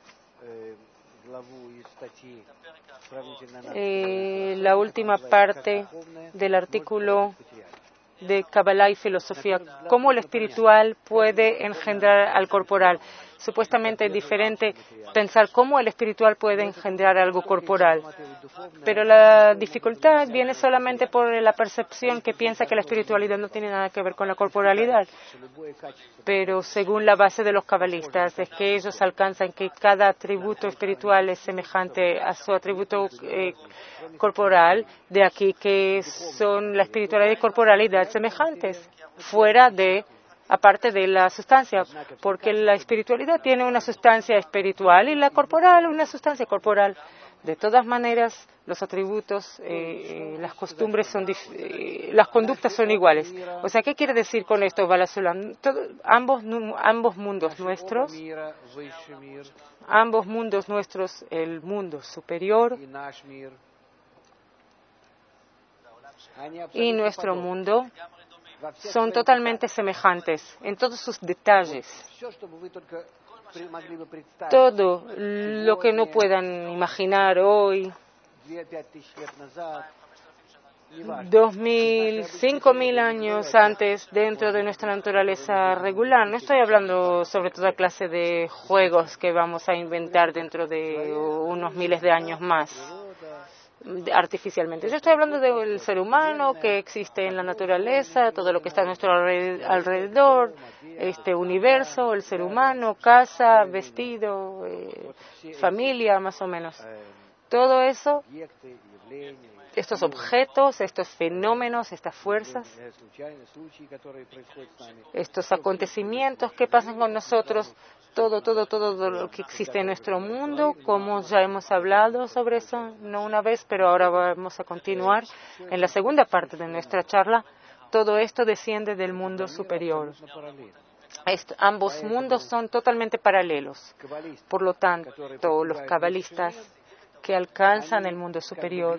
eh, la última parte del artículo de Kabbalah y filosofía, cómo lo espiritual puede engendrar al corporal. Supuestamente es diferente pensar cómo el espiritual puede engendrar algo corporal. Pero la dificultad viene solamente por la percepción que piensa que la espiritualidad no tiene nada que ver con la corporalidad. Pero según la base de los cabalistas, es que ellos alcanzan que cada atributo espiritual es semejante a su atributo eh, corporal, de aquí que son la espiritualidad y corporalidad semejantes, fuera de, aparte de la sustancia, porque la espiritualidad tiene una sustancia espiritual y la corporal una sustancia corporal. De todas maneras, los atributos, eh, eh, las costumbres son, eh, las conductas son iguales. O sea, ¿qué quiere decir con esto, Balasulam? Ambos, ambos mundos nuestros, ambos mundos nuestros, el mundo superior y nuestro mundo, son totalmente semejantes en todos sus detalles. Todo lo que no puedan imaginar hoy, dos mil, cinco mil años antes, dentro de nuestra naturaleza regular. No estoy hablando sobre toda clase de juegos que vamos a inventar dentro de unos miles de años más, artificialmente. Yo estoy hablando del ser humano que existe en la naturaleza, todo lo que está a nuestro alrededor, este universo, el ser humano, casa, vestido, eh, familia, más o menos. Todo eso, estos objetos, estos fenómenos, estas fuerzas, estos acontecimientos que pasan con nosotros, todo, todo, todo lo que existe en nuestro mundo, como ya hemos hablado sobre eso, no una vez, pero ahora vamos a continuar en la segunda parte de nuestra charla. Todo esto desciende del mundo superior. Est- ambos mundos son totalmente paralelos. Por lo tanto, los cabalistas que alcanzan el mundo superior,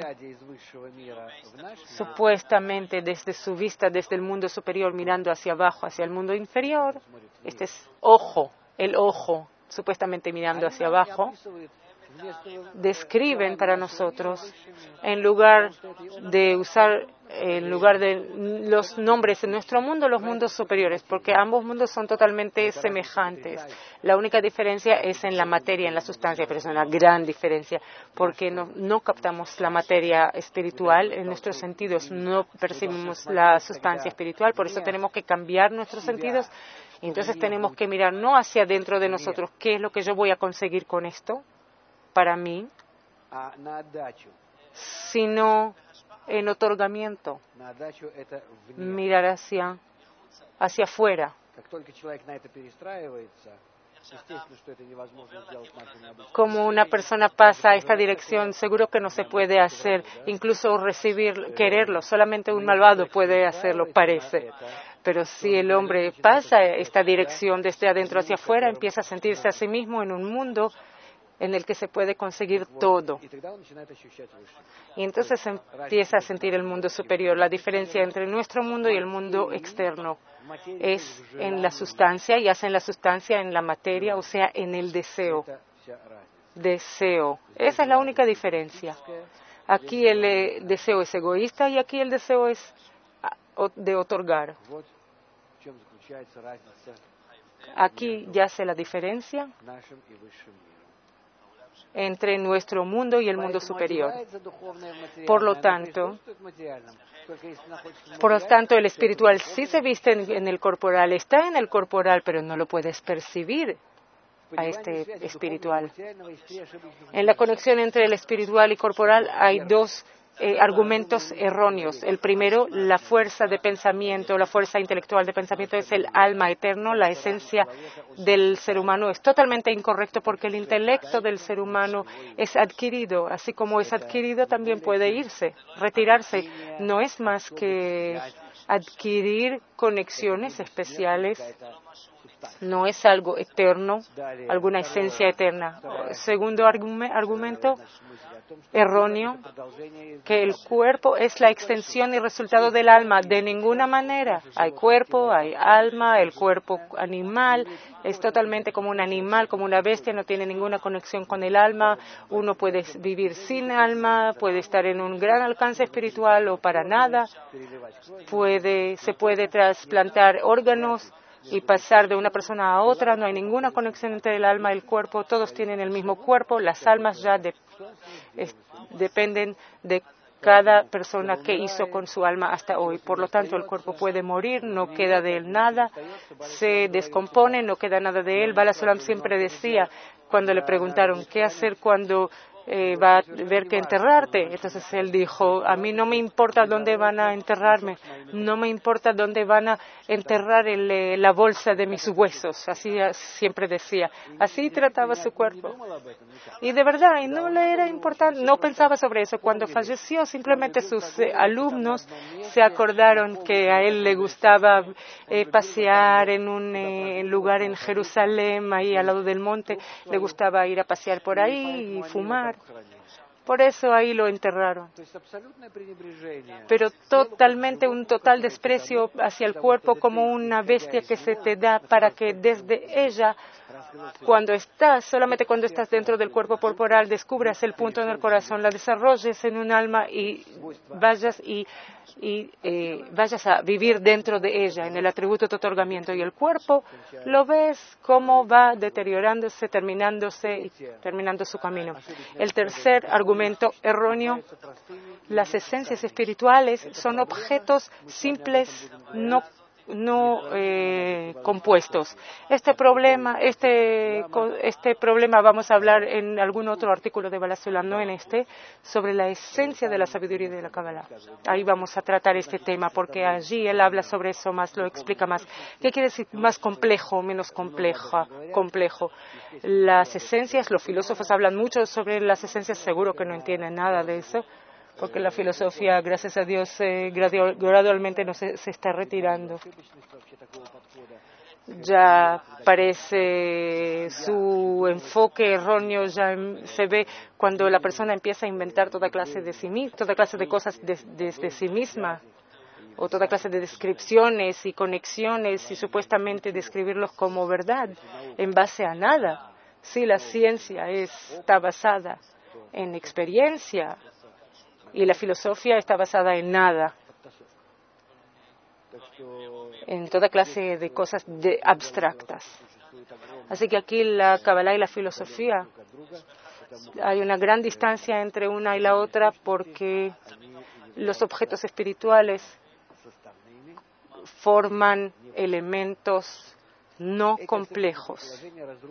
supuestamente desde su vista, desde el mundo superior, mirando hacia abajo, hacia el mundo inferior, este es ojo, el ojo, supuestamente mirando hacia abajo, describen para nosotros, en lugar de usar, en lugar de los nombres en nuestro mundo, los mundos superiores, porque ambos mundos son totalmente semejantes. La única diferencia es en la materia, en la sustancia, pero es una gran diferencia, porque no, no captamos la materia espiritual, en nuestros sentidos no percibimos la sustancia espiritual, por eso tenemos que cambiar nuestros sentidos. Y entonces tenemos que mirar no hacia dentro de nosotros, ¿qué es lo que yo voy a conseguir con esto para mí? Sino en otorgamiento, mirar hacia, hacia afuera. Como una persona pasa a esta dirección, seguro que no se puede hacer, incluso recibir, quererlo, solamente un malvado puede hacerlo, parece. Pero si el hombre pasa a esta dirección desde adentro hacia afuera, empieza a sentirse a sí mismo en un mundo en el que se puede conseguir todo. Y entonces empieza a sentir el mundo superior. La diferencia entre nuestro mundo y el mundo externo es en la sustancia, y hacen la sustancia en la materia, o sea, en el deseo. Deseo. Esa es la única diferencia. Aquí el eh, deseo es egoísta y aquí el deseo es de otorgar. Aquí yace la diferencia entre nuestro mundo y el mundo superior. Por lo tanto, por lo tanto, el espiritual sí se viste en, en el corporal, está en el corporal, pero no lo puedes percibir a este espiritual. En la conexión entre el espiritual y corporal hay dos eh, argumentos erróneos. El primero, la fuerza de pensamiento, la fuerza intelectual de pensamiento es el alma eterno, la esencia del ser humano. Es totalmente incorrecto porque el intelecto del ser humano es adquirido. Así como es adquirido, también puede irse, retirarse. No es más que adquirir conexiones especiales. No es algo eterno, alguna esencia eterna. Segundo argumento erróneo, que el cuerpo es la extensión y resultado del alma. De ninguna manera. Hay cuerpo, hay alma, el cuerpo animal es totalmente como un animal, como una bestia, no tiene ninguna conexión con el alma. Uno puede vivir sin alma, puede estar en un gran alcance espiritual o para nada. Puede, se puede trasplantar órganos y pasar de una persona a otra. No hay ninguna conexión entre el alma y el cuerpo. Todos tienen el mismo cuerpo. Las almas ya de, es, dependen de cada persona que hizo con su alma hasta hoy. Por lo tanto, el cuerpo puede morir, no queda de él nada, se descompone, no queda nada de él. Bala Sulam siempre decía, cuando le preguntaron qué hacer cuando Eh, va a haber que enterrarte. Entonces él dijo, a mí no me importa dónde van a enterrarme, no me importa dónde van a enterrar el, eh, la bolsa de mis huesos. Así siempre decía. Así trataba su cuerpo. Y de verdad, y no le era importante, no pensaba sobre eso. Cuando falleció, simplemente sus eh, alumnos se acordaron que a él le gustaba eh, pasear en un eh, lugar en Jerusalén, ahí al lado del monte. Le gustaba ir a pasear por ahí y fumar. Por eso ahí lo enterraron. Pero totalmente un total desprecio hacia el cuerpo como una bestia que se te da para que desde ella, cuando estás, solamente cuando estás dentro del cuerpo corporal, descubras el punto en el corazón, la desarrolles en un alma y vayas y y eh, vayas a vivir dentro de ella, en el atributo de otorgamiento. Y el cuerpo lo ves cómo va deteriorándose, terminándose, terminando su camino. El tercer argumento erróneo, las esencias espirituales son objetos simples, no no eh, compuestos. Este problema, este, este problema vamos a hablar en algún otro artículo de Bala Sulam, no en este, sobre la esencia de la sabiduría de la Kabbalah. Ahí vamos a tratar este tema porque allí él habla sobre eso más, lo explica más. ¿Qué quiere decir más complejo, menos compleja, complejo? Las esencias, los filósofos hablan mucho sobre las esencias, seguro que no entienden nada de eso, porque la filosofía, gracias a Dios, eh, gradualmente no se, se está retirando. Ya parece su enfoque erróneo, ya se ve cuando la persona empieza a inventar toda clase de, sí, toda clase de cosas desde de, de sí misma, o toda clase de descripciones y conexiones, y supuestamente describirlos como verdad, en base a nada. Si la ciencia está basada en experiencia, y la filosofía está basada en nada, en toda clase de cosas de abstractas. Así que aquí la Kabbalah y la filosofía, hay una gran distancia entre una y la otra porque los objetos espirituales forman elementos no complejos.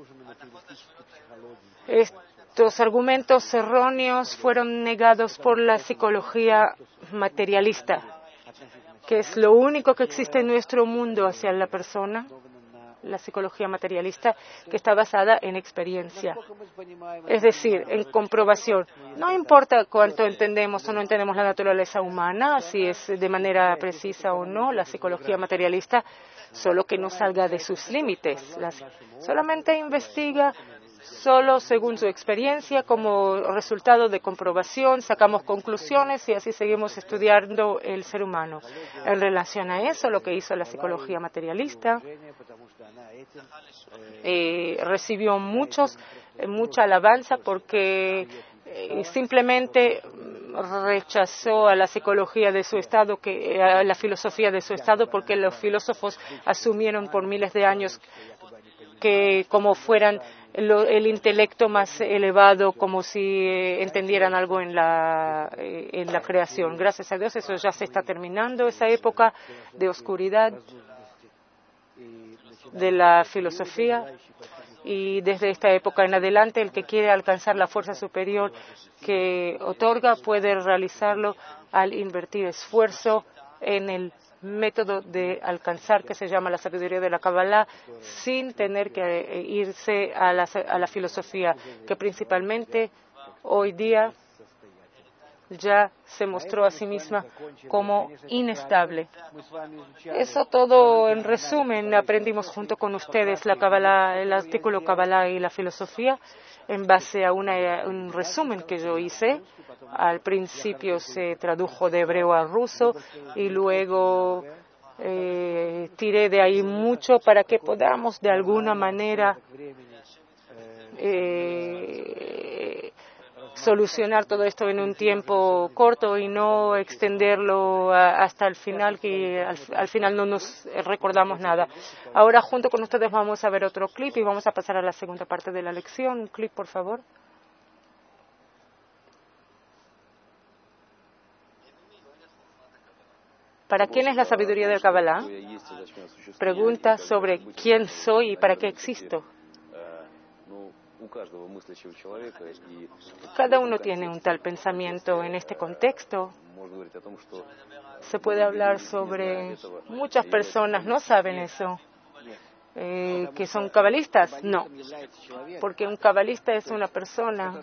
Estos argumentos erróneos fueron negados por la psicología materialista, que es lo único que existe en nuestro mundo hacia la persona, la psicología materialista, que está basada en experiencia, es decir, en comprobación. No importa cuánto entendemos o no entendemos la naturaleza humana, si es de manera precisa o no, la psicología materialista, solo que no salga de sus límites. Las, solamente investiga solo según su experiencia, como resultado de comprobación, sacamos conclusiones y así seguimos estudiando el ser humano. En relación a eso, lo que hizo la psicología materialista, eh, recibió muchos, mucha alabanza porque eh, simplemente rechazó a la psicología de su estado, que, a la filosofía de su estado, porque los filósofos asumieron por miles de años que como fueran Lo, el intelecto más elevado, como si eh, entendieran algo en la, eh, en la creación. Gracias a Dios eso ya se está terminando, esa época de oscuridad de la filosofía, Y desde esta época en adelante, el que quiere alcanzar la fuerza superior que otorga puede realizarlo al invertir esfuerzo en el método de alcanzar que se llama la sabiduría de la Kabbalah, sin tener que irse a la, a la filosofía, que principalmente hoy día ya se mostró a sí misma como inestable. Eso todo en resumen. Aprendimos junto con ustedes la Kabbalah, el artículo Kabbalah y la filosofía en base a una, un resumen que yo hice. Al principio se tradujo de hebreo a ruso y luego eh, tiré de ahí mucho para que podamos de alguna manera eh, solucionar todo esto en un tiempo corto y no extenderlo a, hasta el final, que al, al final no nos recordamos nada. Ahora, junto con ustedes, vamos a ver otro clip y vamos a pasar a la segunda parte de la lección. Un clip, por favor. ¿Para quién es la sabiduría del Kabbalah? Pregunta sobre quién soy y para qué existo. Cada uno tiene un tal pensamiento en este contexto. Se puede hablar sobre muchas personas no saben eso. Eh, ¿que son cabalistas? No, porque un cabalista es una persona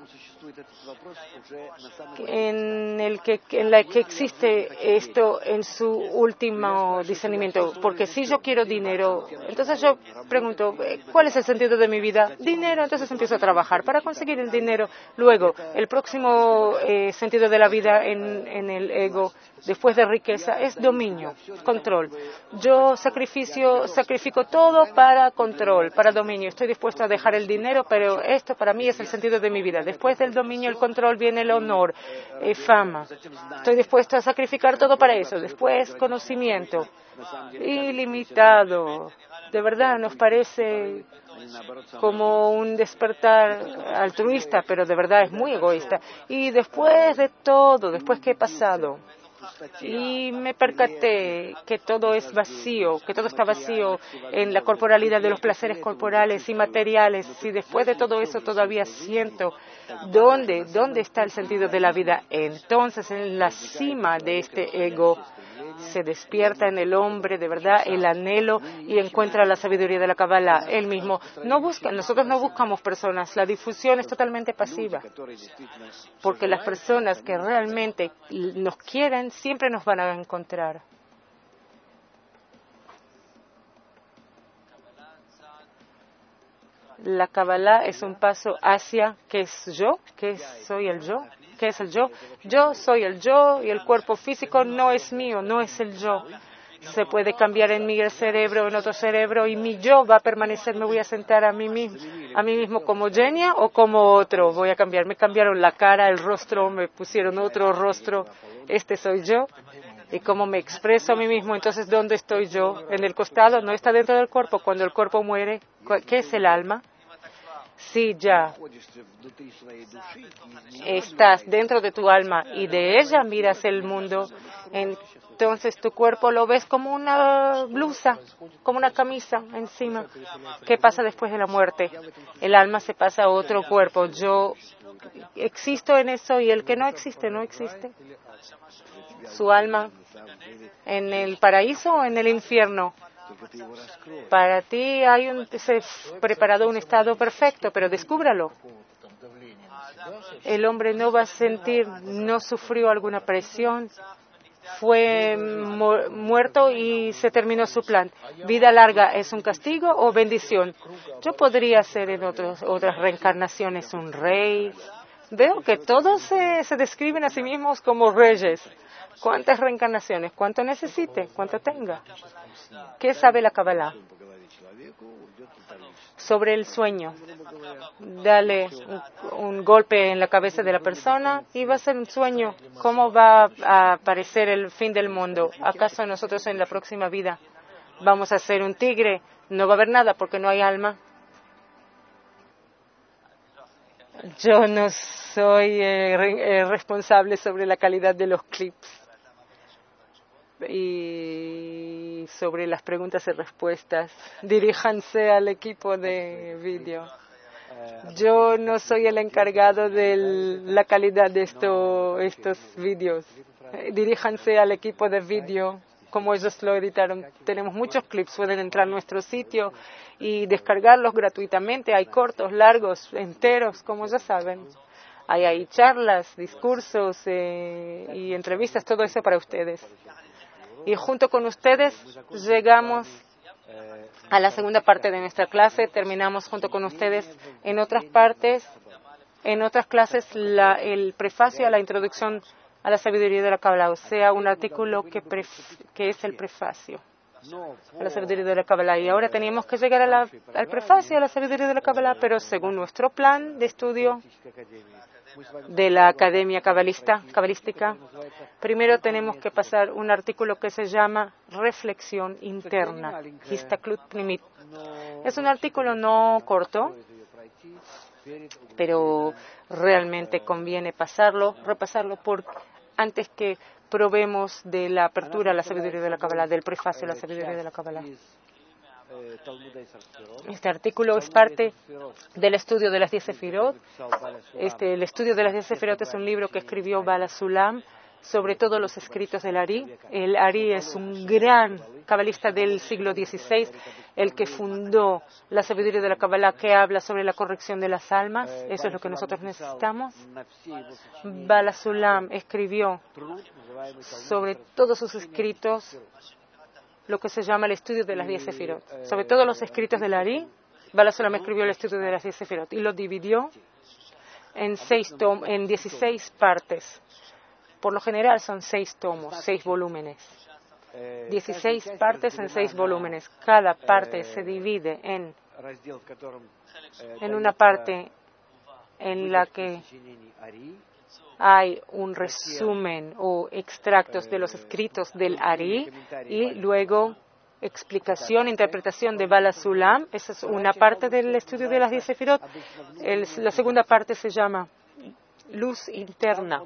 en, el que, en la que existe esto en su último discernimiento. Porque si yo quiero dinero, entonces yo pregunto, ¿cuál es el sentido de mi vida? Dinero, entonces empiezo a trabajar para conseguir el dinero. Luego, el próximo eh, sentido de la vida en, en el ego, después de riqueza, es dominio, control. Yo sacrificio, sacrifico todo para control, para dominio. Estoy dispuesto a dejar el dinero, pero esto para mí es el sentido de mi vida. Después del dominio, el control, viene el honor, eh, fama. Estoy dispuesto a sacrificar todo para eso. Después, conocimiento ilimitado. De verdad, nos parece como un despertar altruista, pero de verdad es muy egoísta. Y después de todo, después que he pasado, y me percaté que todo es vacío, que todo está vacío en la corporalidad de los placeres corporales y materiales. Y después de todo eso todavía siento dónde, dónde está el sentido de la vida. Entonces, en la cima de este ego se despierta en el hombre de verdad el anhelo y encuentra la sabiduría de la Kabbalah. Él mismo no busca, nosotros no buscamos personas. La difusión es totalmente pasiva, porque las personas que realmente nos quieren siempre nos van a encontrar. La Kabbalah es un paso hacia ¿qué es yo? ¿Qué soy el yo? ¿Qué es el yo? Yo soy el yo y el cuerpo físico no es mío, no es el yo. Se puede cambiar en mí el cerebro, en otro cerebro, y mi yo va a permanecer. Me voy a sentar a mí mismo, a mí mismo como Genia o como otro. Voy a cambiar. Me cambiaron la cara, el rostro, me pusieron otro rostro. Este soy yo. Y cómo me expreso a mí mismo. Entonces, ¿dónde estoy yo? En el costado, no está dentro del cuerpo. Cuando el cuerpo muere, ¿qué es el alma? Si ya estás dentro de tu alma y de ella miras el mundo, entonces tu cuerpo lo ves como una blusa, como una camisa encima. ¿Qué pasa después de la muerte? El alma se pasa a otro cuerpo. Yo existo en eso y el que no existe, no existe. Su alma en el paraíso o en el infierno. Para ti hay un, se ha preparado un estado perfecto, pero descúbralo. El hombre no va a sentir, no sufrió alguna presión, fue mu- muerto y se terminó su plan. ¿Vida larga es un castigo o bendición? Yo podría ser en otros, otras reencarnaciones un rey. Veo que todos se, se describen a sí mismos como reyes. ¿Cuántas reencarnaciones? ¿Cuánto necesite? ¿Cuánto tenga? ¿Qué sabe la Kabbalah? Sobre el sueño. Dale un, un golpe en la cabeza de la persona y va a ser un sueño. ¿Cómo va a aparecer el fin del mundo? ¿Acaso nosotros en la próxima vida vamos a ser un tigre? No va a haber nada porque no hay alma. Yo no soy eh, re- eh, responsable sobre la calidad de los clips. Y sobre las preguntas y respuestas, diríjanse al equipo de vídeo. Yo no soy el encargado de la calidad de esto, estos vídeos. Diríjanse al equipo de vídeo, como ellos lo editaron. Tenemos muchos clips, pueden entrar a nuestro sitio y descargarlos gratuitamente. Hay cortos, largos, enteros, como ya saben. Hay ahí charlas, discursos eh, y entrevistas, todo eso para ustedes. Y junto con ustedes llegamos a la segunda parte de nuestra clase. Terminamos junto con ustedes en otras partes, en otras clases, la, el prefacio a la introducción a la sabiduría de la Kabbalah, o sea, un artículo que, pref, que es el prefacio a la sabiduría de la Kabbalah. Y ahora teníamos que llegar a la, al prefacio a la sabiduría de la Kabbalah, pero según nuestro plan de estudio de la Academia Cabalista, Cabalística, primero tenemos que pasar un artículo que se llama Reflexión Interna, Histaklut Primit. Es un artículo no corto, pero realmente conviene pasarlo, repasarlo por, antes que probemos de la apertura a la sabiduría de la Kabbalah, del prefacio a la sabiduría de la Kabbalah. Este artículo es parte del estudio de las diez Sefirot. Este, el estudio de las diez Sefirot es un libro que escribió Baal HaSulam sobre todos los escritos del Ari. El Ari es un gran cabalista del siglo dieciséis, el que fundó la sabiduría de la Kabbalah, que habla sobre la corrección de las almas. Eso es lo que nosotros necesitamos. Baal HaSulam escribió sobre todos sus escritos lo que se llama el estudio de las diez Sefirot. Sobre todos los escritos del Ari, Baal HaSulam escribió el estudio de las diez Sefirot y lo dividió en, seis tom en dieciséis partes. Por lo general son seis tomos, seis volúmenes. dieciséis partes en seis volúmenes. Cada parte se divide en, en una parte en la que hay un resumen o extractos de los escritos del Ari y luego explicación, interpretación de Baal HaSulam. Esa es una parte del estudio de las diez Sefirot. El, la segunda parte se llama Luz Interna.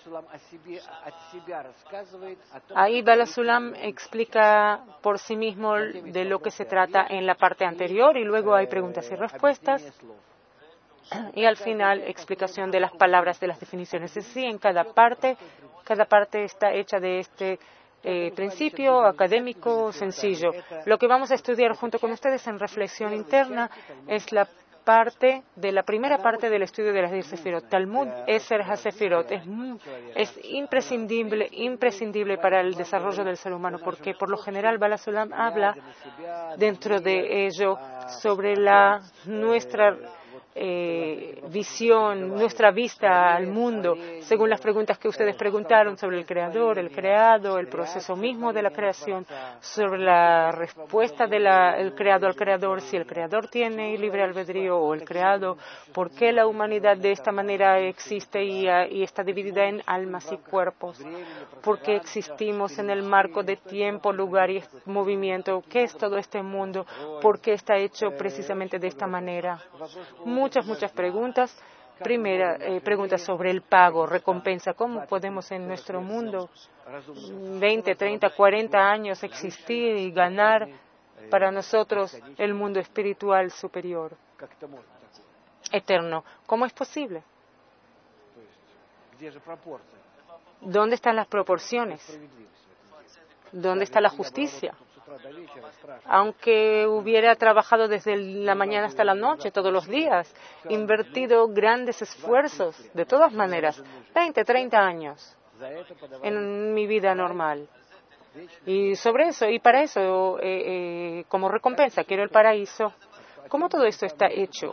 Ahí Baal HaSulam explica por sí mismo de lo que se trata en la parte anterior y luego hay preguntas y respuestas. Y al final, explicación de las palabras, de las definiciones. Es decir, en cada parte, cada parte está hecha de este eh, principio académico sencillo. Lo que vamos a estudiar junto con ustedes en reflexión interna es la parte de la primera parte del estudio de las diez Sefirot. Talmud Eser HaSefirot es, es imprescindible, imprescindible para el desarrollo del ser humano, porque por lo general Baal HaSulam habla dentro de ello sobre la nuestra Eh, visión, nuestra vista al mundo, según las preguntas que ustedes preguntaron sobre el creador, el creado, el proceso mismo de la creación, sobre la respuesta del creado al creador, si el creador tiene libre albedrío o el creado, por qué la humanidad de esta manera existe y, y está dividida en almas y cuerpos, por qué existimos en el marco de tiempo, lugar y movimiento, qué es todo este mundo, por qué está hecho precisamente de esta manera. Muchas, muchas preguntas. Primera eh, pregunta sobre el pago, recompensa. ¿Cómo podemos en nuestro mundo veinte, treinta, cuarenta años existir y ganar para nosotros el mundo espiritual superior, eterno? ¿Cómo es posible? ¿Dónde están las proporciones? ¿Dónde está la justicia? Aunque hubiera trabajado desde la mañana hasta la noche, todos los días, invertido grandes esfuerzos, de todas maneras, veinte, treinta años en mi vida normal. Y sobre eso, y para eso, eh, eh, como recompensa, quiero el paraíso. ¿Cómo todo esto está hecho?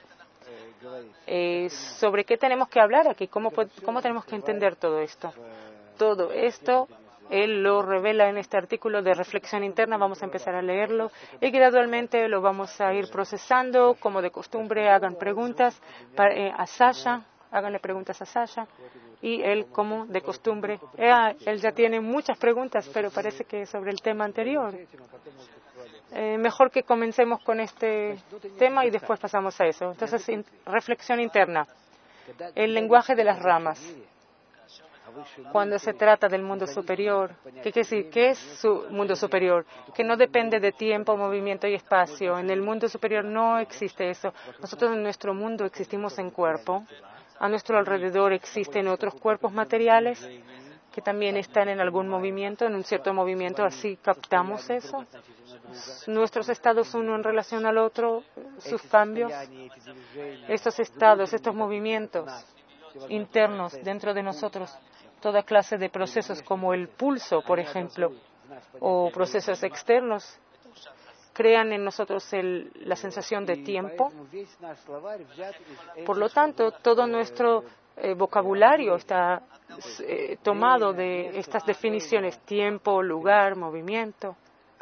Eh, ¿Sobre qué tenemos que hablar aquí? ¿Cómo, cómo tenemos que entender todo esto? Todo esto él lo revela en este artículo de reflexión interna. Vamos a empezar a leerlo y gradualmente lo vamos a ir procesando. Como de costumbre, hagan preguntas para, eh, a Sasha, háganle preguntas a Sasha. Y él, como de costumbre, eh, él ya tiene muchas preguntas, pero parece que sobre el tema anterior. Eh, mejor que comencemos con este tema y después pasamos a eso. Entonces, in, reflexión interna. El lenguaje de las ramas. Cuando se trata del mundo superior, ¿qué quiere decir? ¿Qué es su mundo superior? Que no depende de tiempo, movimiento y espacio. En el mundo superior no existe eso. Nosotros en nuestro mundo existimos en cuerpo. A nuestro alrededor existen otros cuerpos materiales que también están en algún movimiento, en un cierto movimiento, así captamos eso. Nuestros estados uno en relación al otro, sus cambios, estos estados, estos movimientos internos dentro de nosotros, toda clase de procesos como el pulso, por ejemplo, o procesos externos, crean en nosotros el, la sensación de tiempo. Por lo tanto, todo nuestro eh, vocabulario está eh, tomado de estas definiciones: tiempo, lugar, movimiento.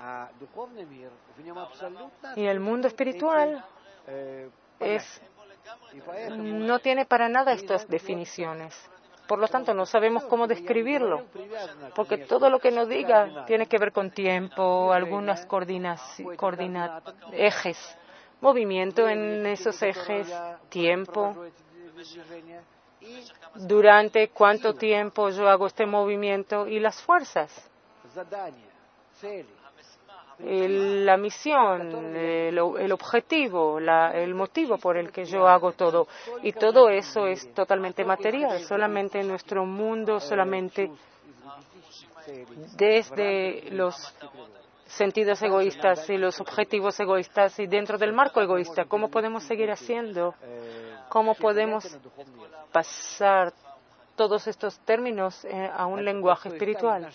Y el mundo espiritual es, no tiene para nada estas definiciones. Por lo tanto, no sabemos cómo describirlo, porque todo lo que nos diga tiene que ver con tiempo, algunas coordinas, coordinat, ejes, movimiento en esos ejes, tiempo, durante cuánto tiempo yo hago este movimiento y las fuerzas, el, la misión, el, el objetivo, la, el motivo por el que yo hago todo. Y todo eso es totalmente material, solamente en nuestro mundo, solamente desde los sentidos egoístas y los objetivos egoístas y dentro del marco egoísta. ¿Cómo podemos seguir haciendo? ¿Cómo podemos pasar todos estos términos eh, a un lenguaje espiritual,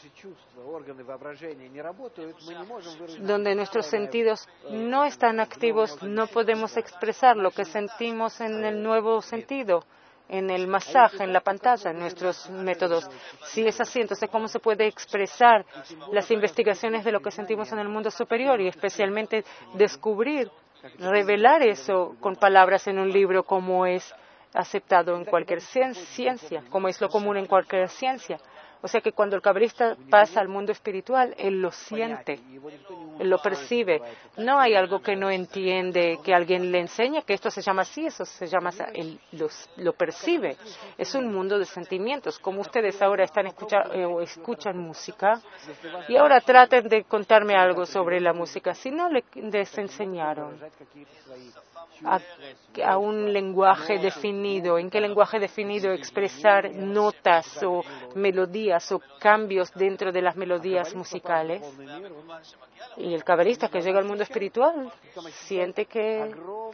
donde nuestros sentidos no están activos? No podemos expresar lo que sentimos en el nuevo sentido, en el masaje, en la pantalla, en nuestros métodos. Si es así, entonces, ¿cómo se puede expresar las investigaciones de lo que sentimos en el mundo superior y especialmente descubrir, revelar eso con palabras en un libro como es aceptado en cualquier ciencia, como es lo común en cualquier ciencia? O sea que cuando el cabalista pasa al mundo espiritual, él lo siente, él lo percibe. No hay algo que no entiende, que alguien le enseña que esto se llama así, eso se llama así. Él lo, lo percibe. Es un mundo de sentimientos. Como ustedes ahora están escuchando eh, o escuchan música, y ahora traten de contarme algo sobre la música. Si no le, les enseñaron a, a un lenguaje definido, en qué lenguaje definido expresar notas o melodías o cambios dentro de las melodías musicales. Y el cabalista que llega al mundo espiritual siente que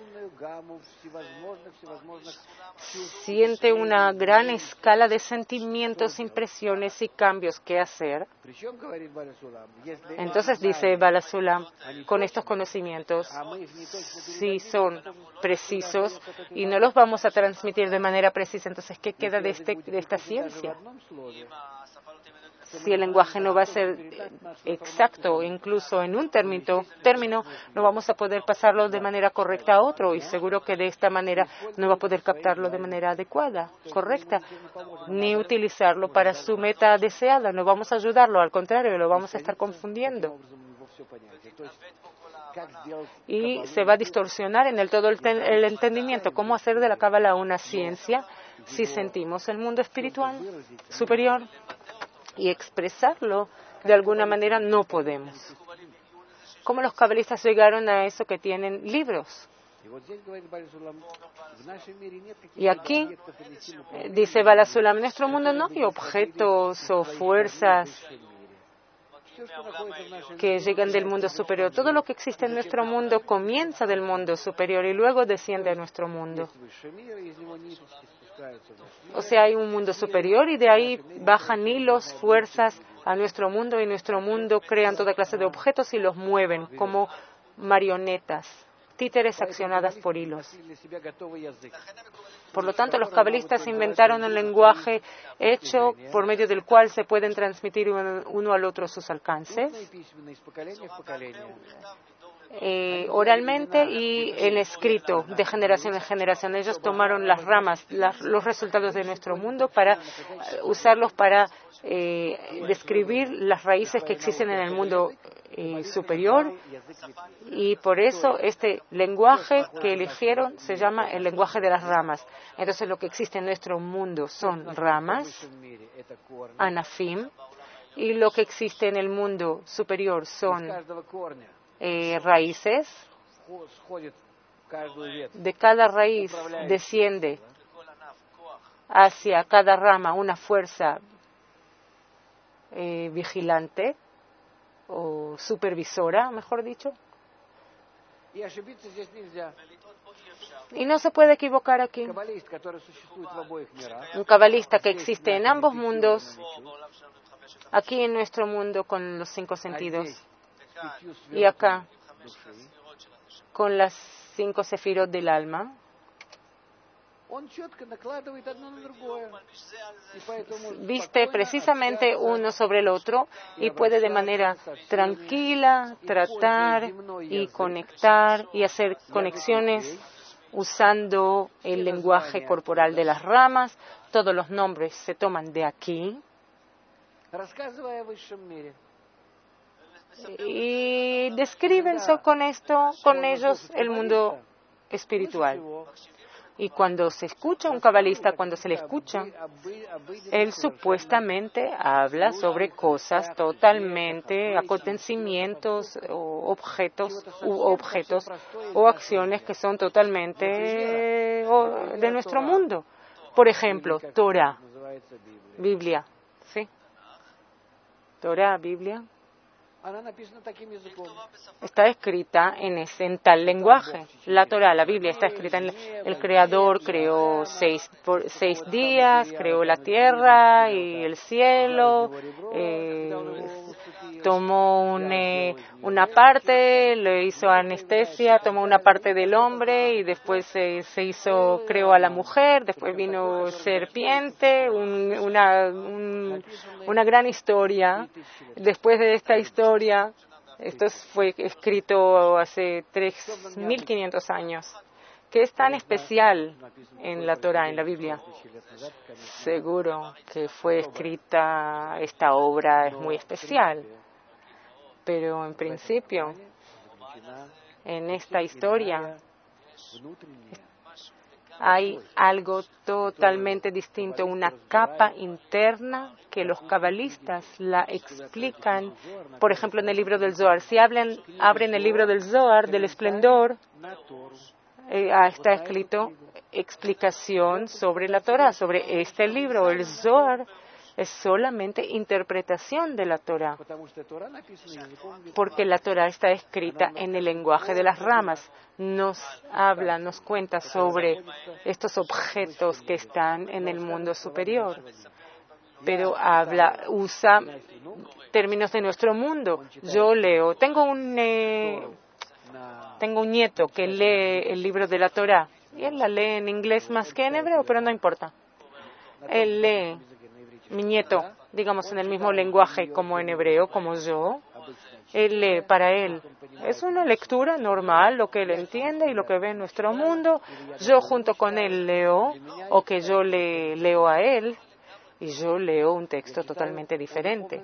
siente una gran escala de sentimientos, impresiones y cambios que hacer. Entonces dice Bala Sulam, con estos conocimientos, si son precisos y no los vamos a transmitir de manera precisa, entonces ¿qué queda de, este, de esta ciencia? Si el lenguaje no va a ser exacto, incluso en un término, término, no vamos a poder pasarlo de manera correcta a otro, y seguro que de esta manera no va a poder captarlo de manera adecuada, correcta, ni utilizarlo para su meta deseada. No vamos a ayudarlo, al contrario, lo vamos a estar confundiendo. Y se va a distorsionar en el todo el, el entendimiento. ¿Cómo hacer de la Cábala una ciencia si sentimos el mundo espiritual superior? Y expresarlo de alguna manera no podemos. ¿Cómo los cabalistas llegaron a eso que tienen libros? Y aquí, dice Bala Sulam, en nuestro mundo no hay objetos o fuerzas que llegan del mundo superior. Todo lo que existe en nuestro mundo comienza del mundo superior y luego desciende a nuestro mundo. O sea, hay un mundo superior y de ahí bajan hilos, fuerzas a nuestro mundo, y nuestro mundo crean toda clase de objetos y los mueven como marionetas, títeres accionadas por hilos. Por lo tanto, los cabalistas inventaron un lenguaje hecho por medio del cual se pueden transmitir uno al otro sus alcances, Eh, oralmente y en escrito, de generación en generación. Ellos tomaron las ramas, las, los resultados de nuestro mundo para uh, usarlos para eh, describir las raíces que existen en el mundo eh, superior, y por eso este lenguaje que eligieron se llama el lenguaje de las ramas. Entonces lo que existe en nuestro mundo son ramas, anafim, y lo que existe en el mundo superior son eh, raíces. De cada raíz desciende hacia cada rama una fuerza eh, vigilante o supervisora, mejor dicho. Y no se puede equivocar aquí. Un cabalista que existe en ambos mundos, aquí en nuestro mundo con los cinco sentidos, y acá con las cinco sefirot del alma, viste precisamente uno sobre el otro y puede de manera tranquila tratar y conectar y hacer conexiones usando el lenguaje corporal de las ramas. Todos los nombres se toman de aquí y describen con esto, con ellos, el mundo espiritual. Y cuando se escucha a un cabalista, cuando se le escucha, él supuestamente habla sobre cosas totalmente, acontecimientos o objetos, u objetos o acciones que son totalmente de nuestro mundo. Por ejemplo, Torah, Biblia, ¿sí? Torah, Biblia. Está escrita en, ese, en tal lenguaje. La Torah, la Biblia, está escrita en el Creador creó seis, por, seis días, creó la tierra y el cielo, eh, tomó un, eh, una parte, le hizo anestesia, tomó una parte del hombre y después eh, se hizo, creó a la mujer, después vino serpiente, un, una, un, una gran historia. Después de esta historia, esto fue escrito hace tres mil quinientos años. ¿Qué es tan especial en la Torah, en la Biblia? Seguro que fue escrita, esta obra es muy especial. Pero en principio, en esta historia, hay algo totalmente distinto, una capa interna que los cabalistas la explican. Por ejemplo, en el libro del Zohar, si hablan, abren el libro del Zohar, del esplendor, eh, está escrito explicación sobre la Torah, sobre este libro. El Zohar es solamente interpretación de la Torah, porque la Torah está escrita en el lenguaje de las ramas. Nos habla, nos cuenta sobre estos objetos que están en el mundo superior, pero habla, usa términos de nuestro mundo. Yo leo, tengo un, eh, tengo un nieto que lee el libro de la Torah, y él la lee en inglés más que en hebreo, pero no importa. Él lee, mi nieto, digamos, en el mismo lenguaje como en hebreo, como yo. Él lee, para él es una lectura normal, lo que él entiende y lo que ve en nuestro mundo. Yo junto con él leo, o que yo le leo a él, y yo leo un texto totalmente diferente.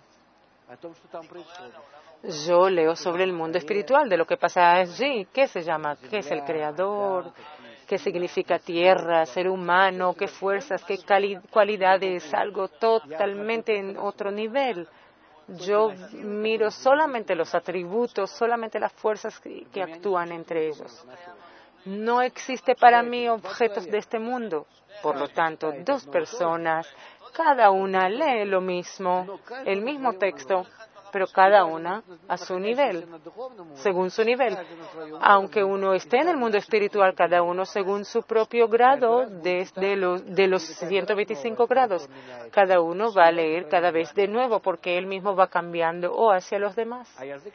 Yo leo sobre el mundo espiritual, de lo que pasa allí. ¿Qué se llama? ¿Qué es el Creador? ¿Qué significa tierra, ser humano? ¿Qué fuerzas, qué cualidades? Algo totalmente en otro nivel. Yo miro solamente los atributos, solamente las fuerzas que, que actúan entre ellos. No existe para mí objetos de este mundo. Por lo tanto, dos personas, cada una lee lo mismo, el mismo texto, pero cada una a su nivel, según su nivel. Aunque uno esté en el mundo espiritual, cada uno según su propio grado, desde los, de los ciento veinticinco grados. Cada uno va a leer cada vez de nuevo, porque él mismo va cambiando o hacia los demás.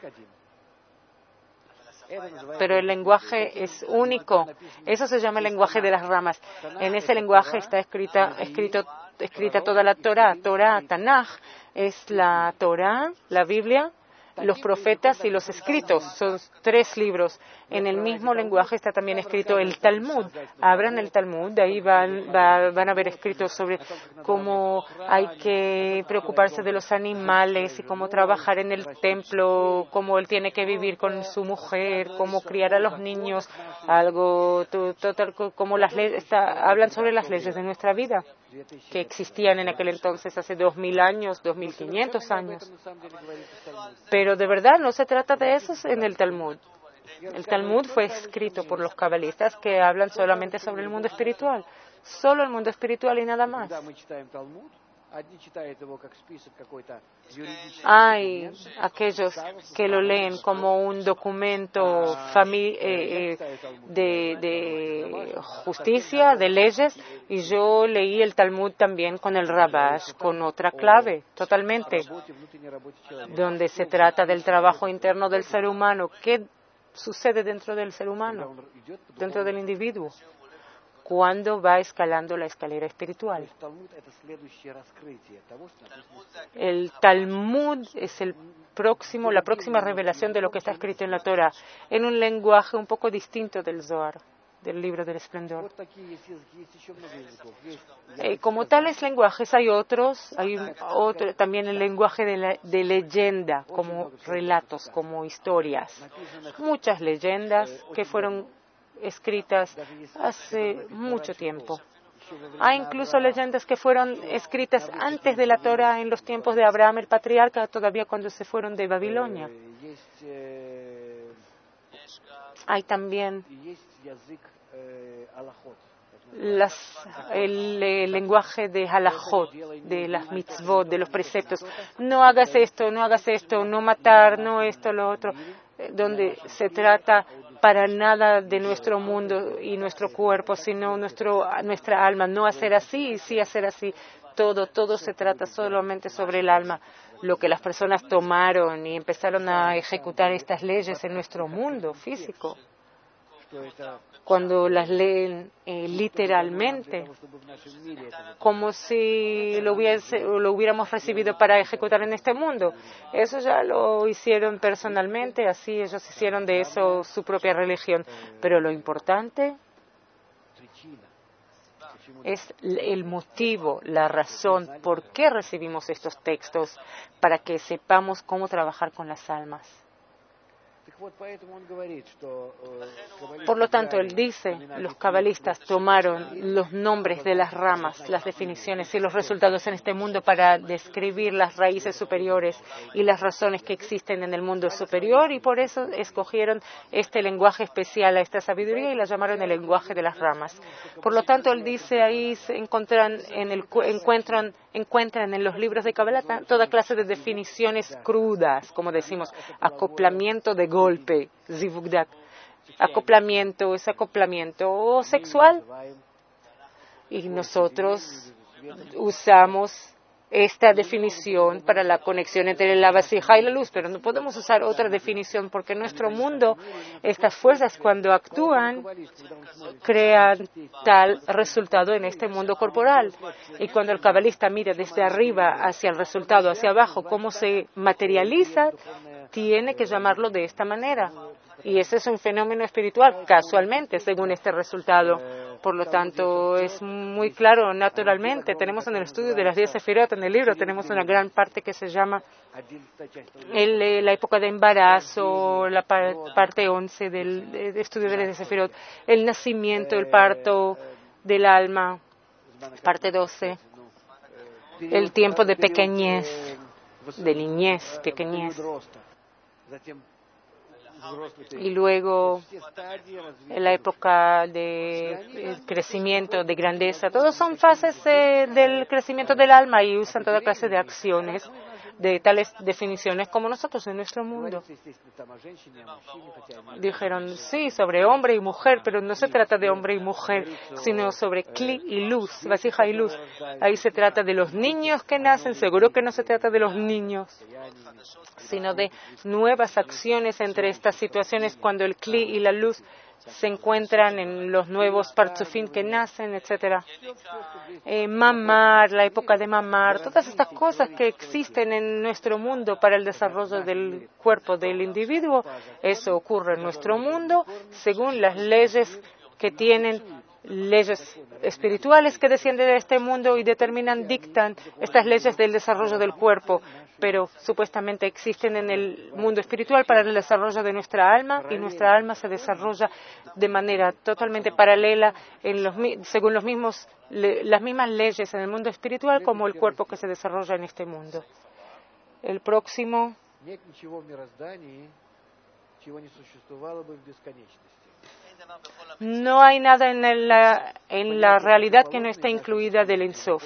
Pero el lenguaje es único. Eso se llama el lenguaje de las ramas. En ese lenguaje está escrita, escrito, escrita toda la Torah. Torah, Tanaj, es la Torah, la Biblia, los profetas y los escritos. Son tres libros. En el mismo lenguaje está también escrito el Talmud. Abran el Talmud, de ahí van, va, van a ver escrito sobre cómo hay que preocuparse de los animales y cómo trabajar en el templo, cómo él tiene que vivir con su mujer, cómo criar a los niños, algo total, como las leyes, está, hablan sobre las leyes de nuestra vida que existían en aquel entonces, hace dos mil años, dos mil quinientos años. Pero de verdad no se trata de eso en el Talmud. El Talmud fue escrito por los cabalistas que hablan solamente sobre el mundo espiritual, solo el mundo espiritual y nada más. Hay aquellos que lo leen como un documento fami- eh, eh, de, de justicia, de leyes, y yo leí el Talmud también con el Rabash, con otra clave, totalmente, donde se trata del trabajo interno del ser humano. ¿Qué sucede dentro del ser humano, dentro del individuo, cuando va escalando la escalera espiritual? El Talmud es el próximo, la próxima revelación de lo que está escrito en la Torah, en un lenguaje un poco distinto del Zohar, del libro del esplendor. Eh, como tales lenguajes hay otros, hay otro, también el lenguaje de, la, de leyenda, como relatos, como historias. Muchas leyendas que fueron escritas hace mucho tiempo. Hay incluso leyendas que fueron escritas antes de la Torah, en los tiempos de Abraham el patriarca, todavía cuando se fueron de Babilonia. Hay también las, el, el lenguaje de halajot, de las mitzvot, de los preceptos. No hagas esto, no hagas esto, no matar, no esto, lo otro, donde se trata para nada de nuestro mundo y nuestro cuerpo, sino nuestro, nuestra alma. No hacer así y sí hacer así. Todo, todo se trata solamente sobre el alma. Lo que las personas tomaron y empezaron a ejecutar estas leyes en nuestro mundo físico, cuando las leen eh, literalmente, como si lo, hubiese, lo hubiéramos recibido para ejecutar en este mundo. Eso ya lo hicieron personalmente, así ellos hicieron de eso su propia religión. Pero lo importante es el motivo, la razón por qué recibimos estos textos, para que sepamos cómo trabajar con las almas. Por lo tanto, él dice, los cabalistas tomaron los nombres de las ramas, las definiciones y los resultados en este mundo para describir las raíces superiores y las razones que existen en el mundo superior, y por eso escogieron este lenguaje especial a esta sabiduría y la llamaron el lenguaje de las ramas. Por lo tanto, él dice, ahí se encuentran en, el, encuentran, encuentran en los libros de Kabbalah toda clase de definiciones crudas, como decimos, acoplamiento de golpe, zivugdak. Acoplamiento, es acoplamiento sexual. Y nosotros usamos esta definición para la conexión entre la vasija y la luz, pero no podemos usar otra definición porque en nuestro mundo estas fuerzas cuando actúan crean tal resultado en este mundo corporal. Y cuando el cabalista mira desde arriba hacia el resultado, hacia abajo, cómo se materializa, tiene que llamarlo de esta manera. Y ese es un fenómeno espiritual, casualmente, según este resultado. Por lo tanto, es muy claro, naturalmente. Tenemos en el estudio de las diez sefirot, en el libro, tenemos una gran parte que se llama el, la época de embarazo, la par, parte once del de estudio de las diez sefirot, el nacimiento, el parto del alma, parte doce, el tiempo de pequeñez, de niñez, pequeñez. Y luego en la época de crecimiento, de grandeza. Todos son fases eh, del crecimiento del alma y usan toda clase de acciones de tales definiciones como nosotros en nuestro mundo. Dijeron, sí, sobre hombre y mujer, pero no se trata de hombre y mujer, sino sobre cli y luz, vasija y luz. Ahí se trata de los niños que nacen, seguro que no se trata de los niños, sino de nuevas acciones entre estas situaciones cuando el cli y la luz se encuentran en los nuevos Partzufim que nacen, etcétera. Eh, mamar, la época de mamar, todas estas cosas que existen en nuestro mundo para el desarrollo del cuerpo del individuo, eso ocurre en nuestro mundo según las leyes que tienen, leyes espirituales que descienden de este mundo y determinan, dictan estas leyes del desarrollo del cuerpo, pero supuestamente existen en el mundo espiritual para el desarrollo de nuestra alma, y nuestra alma se desarrolla de manera totalmente paralela en los, según los mismos, le, las mismas leyes en el mundo espiritual como el cuerpo que se desarrolla en este mundo. El próximo. No hay nada en la, en la realidad que no esté incluida del Ein Sof.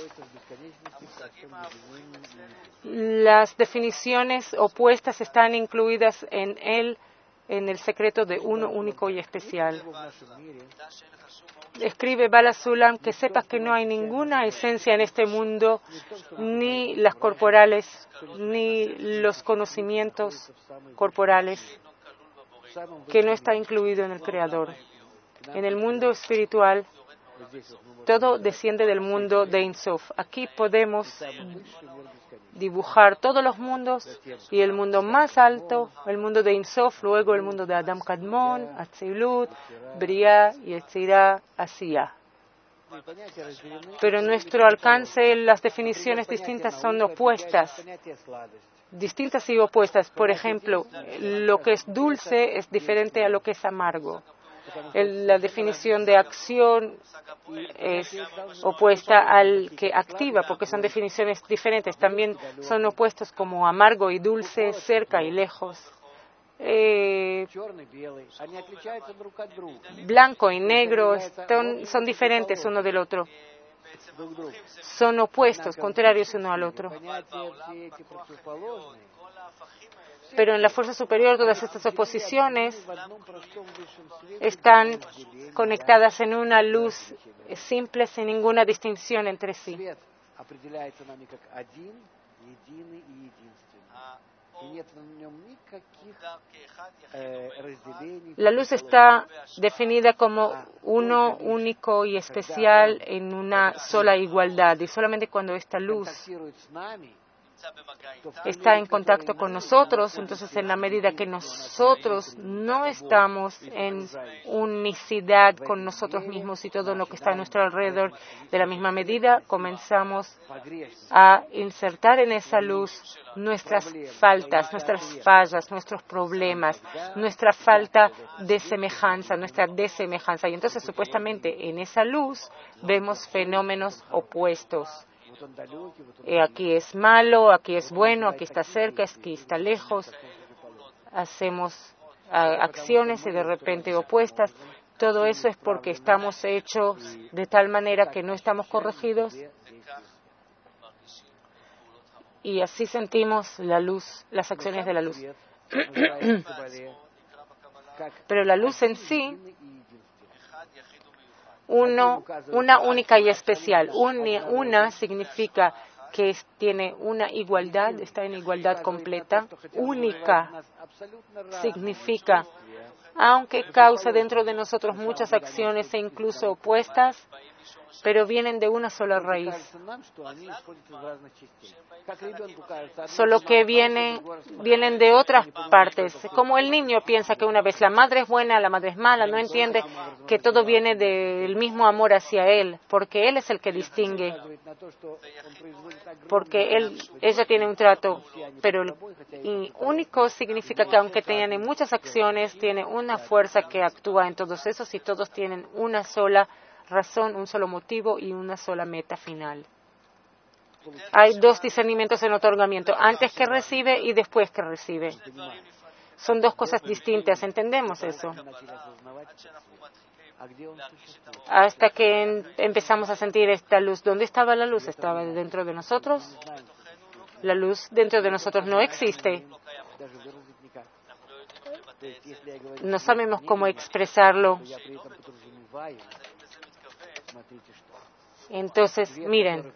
Las definiciones opuestas están incluidas en él, en el secreto de uno único y especial. Escribe Bala Sulam que sepas que no hay ninguna esencia en este mundo, ni las corporales, ni los conocimientos corporales, que no está incluido en el Creador. En el mundo espiritual, todo desciende del mundo de Ein Sof. Aquí podemos dibujar todos los mundos, y el mundo más alto, el mundo de Ein Sof, luego el mundo de Adam Kadmon, Atzilut, Briah, Yetzirah, Asiyah. Pero en nuestro alcance las definiciones distintas son opuestas, distintas y opuestas. Por ejemplo, lo que es dulce es diferente a lo que es amargo. El, la definición de acción es opuesta al que activa, porque son definiciones diferentes. También son opuestos como amargo y dulce, cerca y lejos. Eh, blanco y negro son, son diferentes uno del otro. Son opuestos, contrarios uno al otro. Pero en la fuerza superior todas estas oposiciones están conectadas en una luz simple sin ninguna distinción entre sí. La luz está definida como uno único y especial en una sola igualdad, y solamente cuando esta luz está en contacto con nosotros, entonces en la medida que nosotros no estamos en unicidad con nosotros mismos y todo lo que está a nuestro alrededor, de la misma medida comenzamos a insertar en esa luz nuestras faltas, nuestras fallas, nuestros problemas, nuestra falta de semejanza, nuestra desemejanza. Y entonces supuestamente en esa luz vemos fenómenos opuestos. Eh, aquí es malo, aquí es bueno, aquí está cerca, aquí está lejos. Hacemos uh, acciones y de repente opuestas. Todo eso es porque estamos hechos de tal manera que no estamos corregidos. Y así sentimos la luz, las acciones de la luz. Pero la luz en sí, Uno, una única y especial. Una, una significa que es, tiene una igualdad, está en igualdad completa. Única significa, aunque causa dentro de nosotros muchas acciones e incluso opuestas, pero vienen de una sola raíz. Solo que vienen, vienen de otras partes. Como el niño piensa que una vez la madre es buena, la madre es mala, no entiende que todo viene del mismo amor hacia él, porque él es el que distingue, porque él, ella tiene un trato, pero el y único significa que aunque tiene muchas acciones, tiene una fuerza que actúa en todos esos, y todos tienen una sola razón, un solo motivo y una sola meta final. Hay dos discernimientos en otorgamiento, antes que recibe y después que recibe. Son dos cosas distintas, ¿entendemos eso? Hasta que en, empezamos a sentir esta luz. ¿Dónde estaba la luz? ¿Estaba dentro de nosotros? La luz dentro de nosotros no existe. No sabemos cómo expresarlo. Entonces, miren,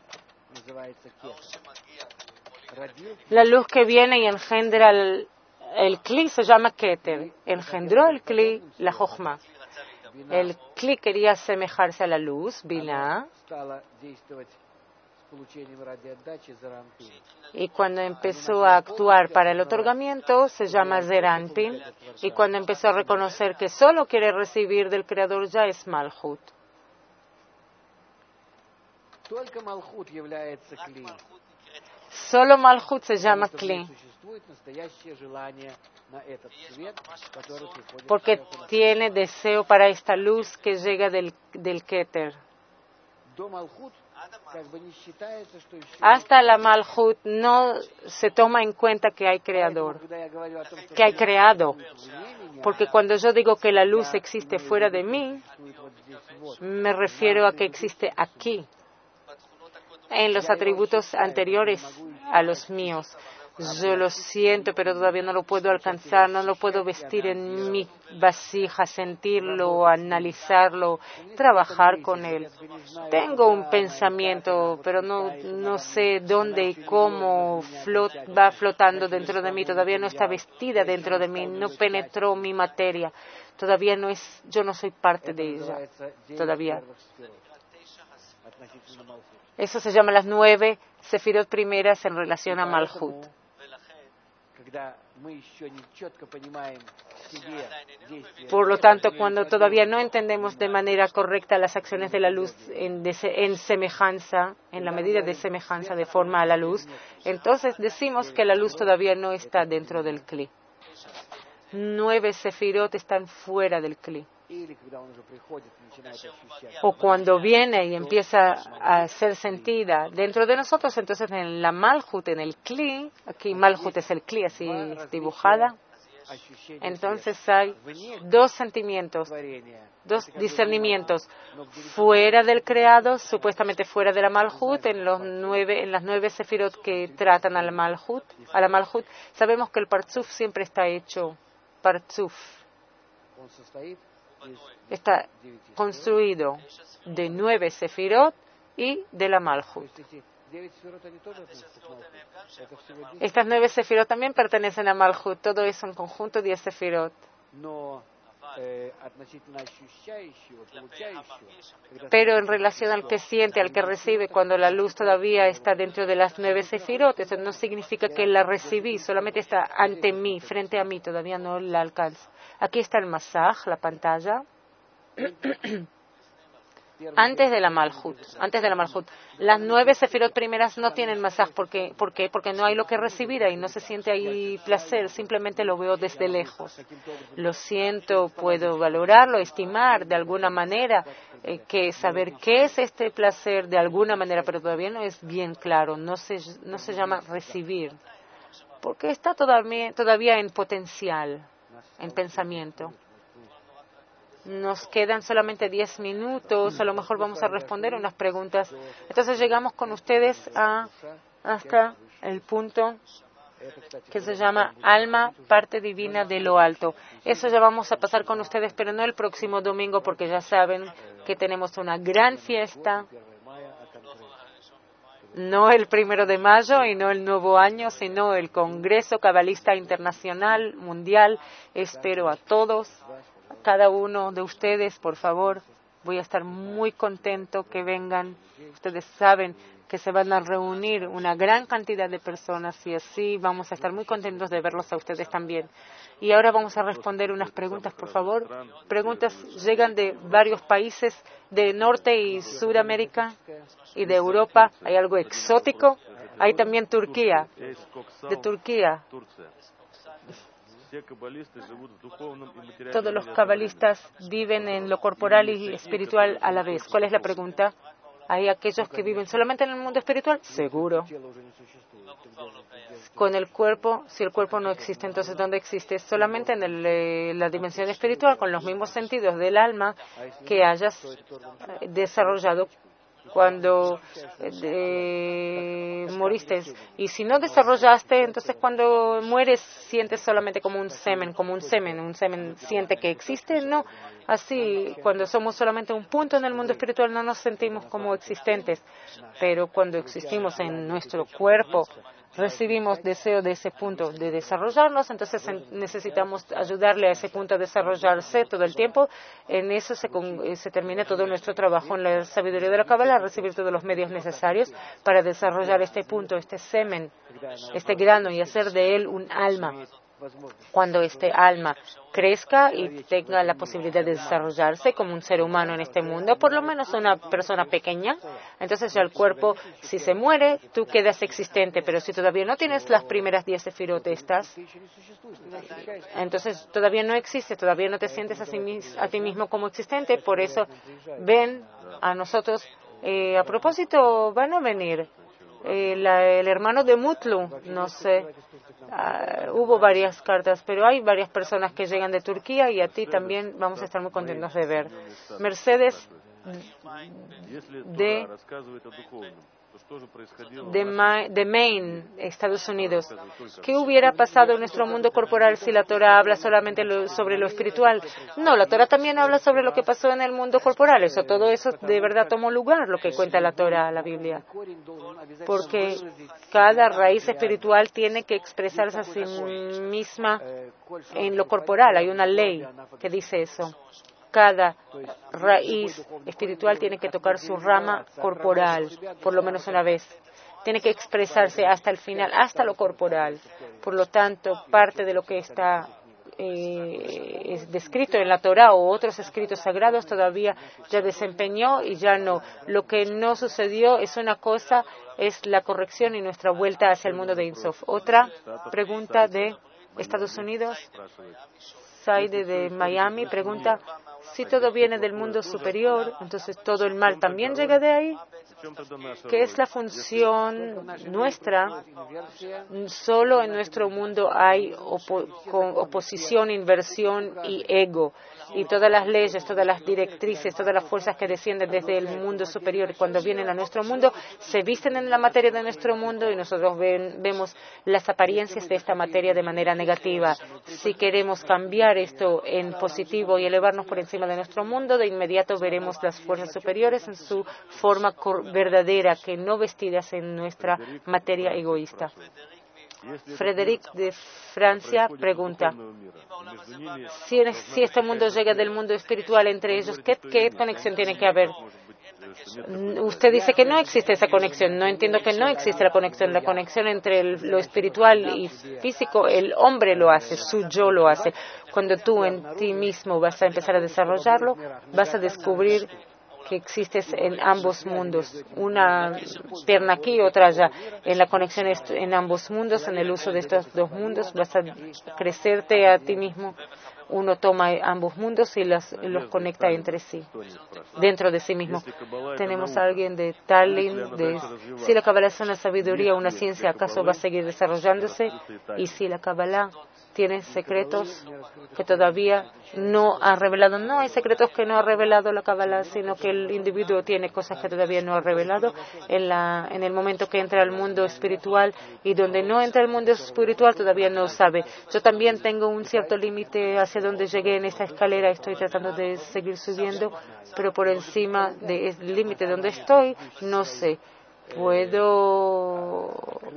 la luz que viene y engendra el Kli se llama Keter. Engendró el Kli la Jochma. El Kli quería asemejarse a la luz, Binah. Y cuando empezó a actuar para el otorgamiento, se llama Zeranpin. Y cuando empezó a reconocer que solo quiere recibir del Creador, ya es Malhut. Solo Malhut se llama Kli. Porque tiene deseo para esta luz que llega del, del Keter. Hasta la Malhut no se toma en cuenta que hay creador, que hay creado. Porque cuando yo digo que la luz existe fuera de mí, me refiero a que existe aquí, en los atributos anteriores a los míos. Yo lo siento, pero todavía no lo puedo alcanzar, no lo puedo vestir en mi vasija, sentirlo, analizarlo, trabajar con él. Tengo un pensamiento, pero no, no sé dónde y cómo flot, va flotando dentro de mí. Todavía no está vestida dentro de mí, no penetró mi materia. Todavía no es, yo no soy parte de ella. Todavía. Eso se llama las nueve sefirot primeras en relación a Malhut. Por lo tanto, cuando todavía no entendemos de manera correcta las acciones de la luz en, de, en semejanza, en la medida de semejanza de forma a la luz, entonces decimos que la luz todavía no está dentro del Kli. Nueve sefirot están fuera del Kli. O cuando viene y empieza a ser sentida dentro de nosotros, entonces en la Malhut, en el Kli, aquí Malhut es el Kli así dibujada, entonces hay dos sentimientos, dos discernimientos fuera del creado, supuestamente fuera de la Malhut, en los nueve, en las nueve sefirot que tratan a la Malhut, a la Malhut. Sabemos que el Partzuf siempre está hecho Partzuf. Está construido de nueve sefirot y de la Malhut. Estas nueve sefirot también pertenecen a Malhut. Todo eso en conjunto, diez sefirot. Pero en relación al que siente, al que recibe, cuando la luz todavía está dentro de las nueve sefirot, eso no significa que la recibí, solamente está ante mí, frente a mí, todavía no la alcanzo. Aquí está el masaj, la pantalla. Antes de la Malhut, antes de la Malhut, las nueve sefirot primeras no tienen masaj. ¿Por qué? ¿Por qué? Porque no hay lo que recibir ahí, no se siente ahí placer, simplemente lo veo desde lejos. Lo siento, puedo valorarlo, estimar de alguna manera, eh, que saber qué es este placer de alguna manera, pero todavía no es bien claro, no se, no se llama recibir, porque está todavía, todavía en potencial, en pensamiento. Nos quedan solamente diez minutos, a lo mejor vamos a responder unas preguntas. Entonces llegamos con ustedes a, hasta el punto que se llama alma, parte divina de lo alto. Eso ya vamos a pasar con ustedes, pero no el próximo domingo, porque ya saben que tenemos una gran fiesta. No el primero de mayo y no el nuevo año, sino el Congreso Cabalista Internacional Mundial. Espero a todos. Cada uno de ustedes, por favor, voy a estar muy contento que vengan. Ustedes saben que se van a reunir una gran cantidad de personas y así vamos a estar muy contentos de verlos a ustedes también. Y ahora vamos a responder unas preguntas, por favor. Preguntas llegan de varios países de Norte y Suramérica y de Europa. ¿Hay algo exótico? Hay también Turquía, de Turquía. Todos los cabalistas viven en lo corporal y espiritual a la vez. ¿Cuál es la pregunta? ¿Hay aquellos que viven solamente en el mundo espiritual? Seguro. Con el cuerpo, si el cuerpo no existe, entonces ¿dónde existe? Solamente en el, eh, la dimensión espiritual, con los mismos sentidos del alma que hayas desarrollado cuando eh, moriste. Y si no desarrollaste, entonces cuando mueres sientes solamente como un semen, como un semen, un semen siente que existe, no. Así, cuando somos solamente un punto en el mundo espiritual no nos sentimos como existentes, pero cuando existimos en nuestro cuerpo, recibimos deseo de ese punto de desarrollarnos, entonces necesitamos ayudarle a ese punto a desarrollarse todo el tiempo. En eso se, se termina todo nuestro trabajo en la sabiduría de la Kabbalah, recibir todos los medios necesarios para desarrollar este punto, este semen, este grano y hacer de él un alma. Cuando este alma crezca y tenga la posibilidad de desarrollarse como un ser humano en este mundo, por lo menos una persona pequeña, entonces ya el cuerpo, si se muere, tú quedas existente, pero si todavía no tienes las primeras diez sefirot estas, entonces todavía no existes, todavía no te sientes a, sí mis, a ti mismo como existente, por eso ven a nosotros. Eh, a propósito, van a venir eh, la, el hermano de Mutlu, no sé. Uh, hubo varias cartas, pero hay varias personas que llegan de Turquía y a ti también vamos a estar muy contentos de ver. Mercedes de, de, Ma, de Maine, Estados Unidos. ¿Qué hubiera pasado en nuestro mundo corporal si la Torah habla solamente lo, sobre lo espiritual? No, la Torah también habla sobre lo que pasó en el mundo corporal. Eso, todo eso de verdad tomó lugar, lo que cuenta la Torah, la Biblia. Porque cada raíz espiritual tiene que expresarse a sí misma en lo corporal. Hay una ley que dice eso. Cada raíz espiritual tiene que tocar su rama corporal, por lo menos una vez. Tiene que expresarse hasta el final, hasta lo corporal. Por lo tanto, parte de lo que está eh, es descrito en la Torah o otros escritos sagrados todavía ya desempeñó y ya no. Lo que no sucedió es una cosa, es la corrección y nuestra vuelta hacia el mundo de Ein Sof. Otra pregunta de Estados Unidos. Saide de Miami pregunta, si todo viene del mundo superior, entonces todo el mal también llega de ahí. ¿Qué es la función nuestra? Solo en nuestro mundo hay opo con oposición, inversión y ego. Y todas las leyes, todas las directrices, todas las fuerzas que descienden desde el mundo superior, cuando vienen a nuestro mundo, se visten en la materia de nuestro mundo y nosotros ven, vemos las apariencias de esta materia de manera negativa. Si queremos cambiar esto en positivo y elevarnos por encima de nuestro mundo, de inmediato veremos las fuerzas superiores en su forma verdadera, que no vestidas en nuestra materia egoísta. Frédéric de Francia pregunta, si, en, si este mundo llega del mundo espiritual entre ellos, ¿qué, qué conexión tiene que haber? Usted dice que no existe esa conexión. No entiendo que no existe la conexión. La conexión entre el, lo espiritual y físico, el hombre lo hace, su yo lo hace. Cuando tú en ti mismo vas a empezar a desarrollarlo, vas a descubrir que existes en ambos mundos, una pierna aquí y otra allá, en la conexión en ambos mundos, en el uso de estos dos mundos, vas a crecerte a ti mismo. Uno toma ambos mundos y las, los conecta entre sí, dentro de sí mismo. Tenemos a alguien de Tallinn, de si la Kabbalah es una sabiduría, una ciencia, ¿acaso va a seguir desarrollándose? Y si la Kabbalah tiene secretos que todavía no ha revelado. No hay secretos que no ha revelado la Kabbalah, sino que el individuo tiene cosas que todavía no ha revelado. En, la, en el momento que entra al mundo espiritual y donde no entra al mundo espiritual todavía no sabe. Yo también tengo un cierto límite hacia donde llegué en esta escalera. Estoy tratando de seguir subiendo, pero por encima del límite donde estoy, no sé. Puedo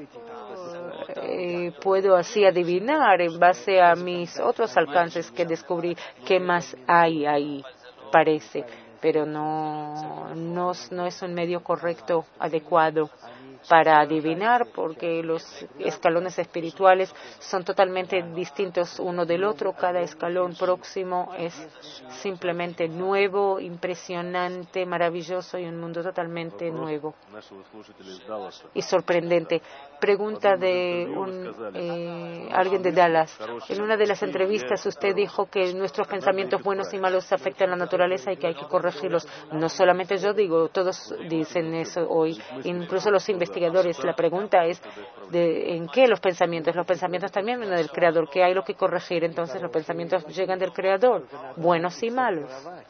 eh, puedo así adivinar en base a mis otros alcances que descubrí qué más hay ahí, parece, pero no, no, no es un medio correcto, adecuado para adivinar, porque los escalones espirituales son totalmente distintos uno del otro. Cada escalón próximo es simplemente nuevo, impresionante, maravilloso y un mundo totalmente nuevo y sorprendente. Pregunta de un, eh, alguien de Dallas. En una de las entrevistas usted dijo que nuestros pensamientos buenos y malos afectan a la naturaleza y que hay que corregirlos. No solamente yo digo, todos dicen eso hoy, incluso los investigadores. La pregunta es de en qué los pensamientos. Los pensamientos también vienen del Creador. ¿Qué hay lo que corregir? Entonces los pensamientos llegan del Creador, buenos y malos.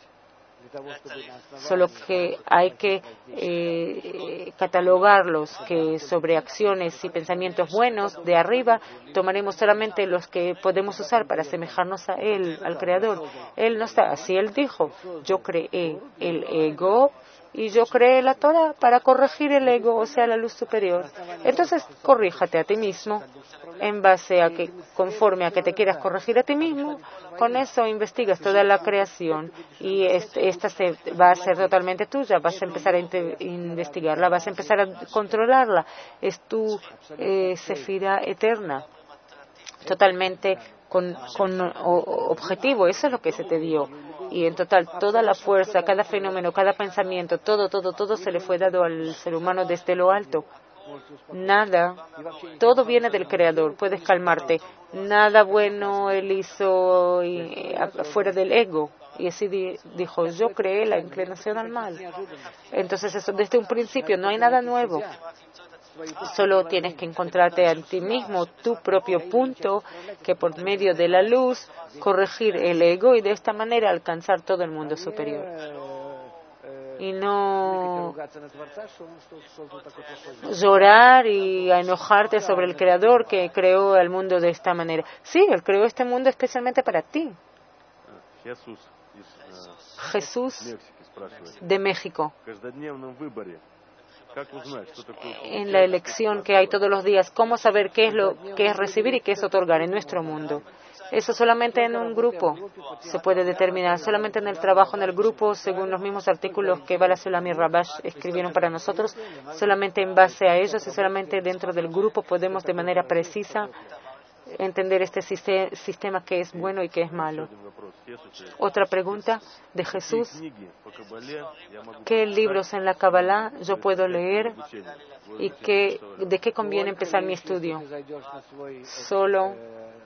Solo que hay que eh, catalogarlos, que sobre acciones y pensamientos buenos de arriba tomaremos solamente los que podemos usar para asemejarnos a Él, al Creador. Él no está así. Él dijo, yo creé el ego Y yo creé la Torah para corregir el ego, o sea, la luz superior. Entonces, corríjate a ti mismo en base a que, conforme a que te quieras corregir a ti mismo, con eso investigas toda la creación y esta se va a ser totalmente tuya. Vas a empezar a investigarla, vas a empezar a controlarla. Es tu eh, sefira eterna, totalmente con, con o, objetivo. Eso es lo que se te dio. Y en total, toda la fuerza, cada fenómeno, cada pensamiento, todo, todo, todo se le fue dado al ser humano desde lo alto. Nada, todo viene del Creador. Puedes calmarte. Nada bueno Él hizo y, fuera del ego. Y así di, dijo, yo creé la inclinación al mal. Entonces, eso desde un principio, no hay nada nuevo. Solo tienes que encontrarte a ti mismo, tu propio punto, que por medio de la luz, corregir el ego y de esta manera alcanzar todo el mundo superior. Y no llorar y a enojarte sobre el Creador que creó el mundo de esta manera. Sí, Él creó este mundo especialmente para ti. Jesús de México. En la elección que hay todos los días, ¿cómo saber qué es lo que es recibir y qué es otorgar en nuestro mundo? Eso solamente en un grupo se puede determinar, solamente en el trabajo en el grupo, según los mismos artículos que Bala Sulam y Rabash escribieron para nosotros, solamente en base a ellos y solamente dentro del grupo podemos de manera precisa entender este sistema que es bueno y que es malo. Otra pregunta de Jesús. ¿Qué libros en la Kabbalah yo puedo leer y qué, de qué conviene empezar mi estudio? Solo,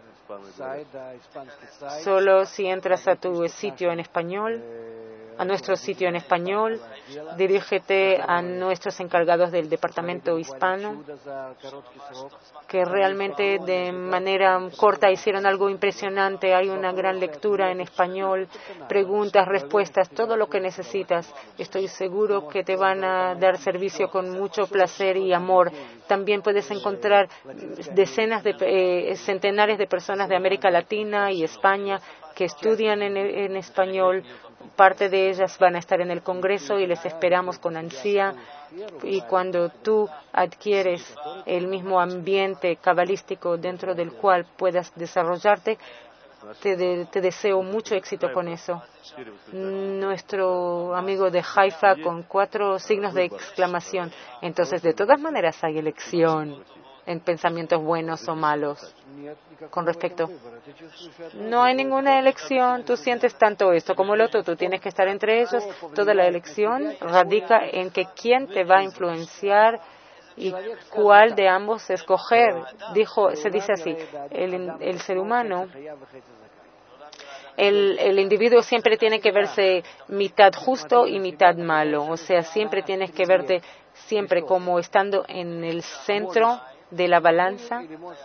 solo si entras a tu sitio en español, a nuestro sitio en español, dirígete a nuestros encargados del departamento hispano, que realmente de manera corta hicieron algo impresionante. Hay una gran lectura en español, preguntas, respuestas, todo lo que necesitas. Estoy seguro que te van a dar servicio con mucho placer y amor. También puedes encontrar decenas de, eh, centenares de personas de América Latina y España que estudian en, en español. Parte de ellas van a estar en el Congreso y les esperamos con ansia. Y cuando tú adquieres el mismo ambiente cabalístico dentro del cual puedas desarrollarte, te, de, te deseo mucho éxito con eso. Nuestro amigo de Haifa con cuatro signos de exclamación. Entonces, de todas maneras hay elección en pensamientos buenos o malos. Con respecto, no hay ninguna elección. Tú sientes tanto esto como el otro. Tú tienes que estar entre ellos. Toda la elección radica en que quién te va a influenciar y cuál de ambos escoger. Dijo, se dice así, el, el ser humano, el, el individuo siempre tiene que verse mitad justo y mitad malo. O sea, siempre tienes que verte siempre como estando en el centro de la balanza.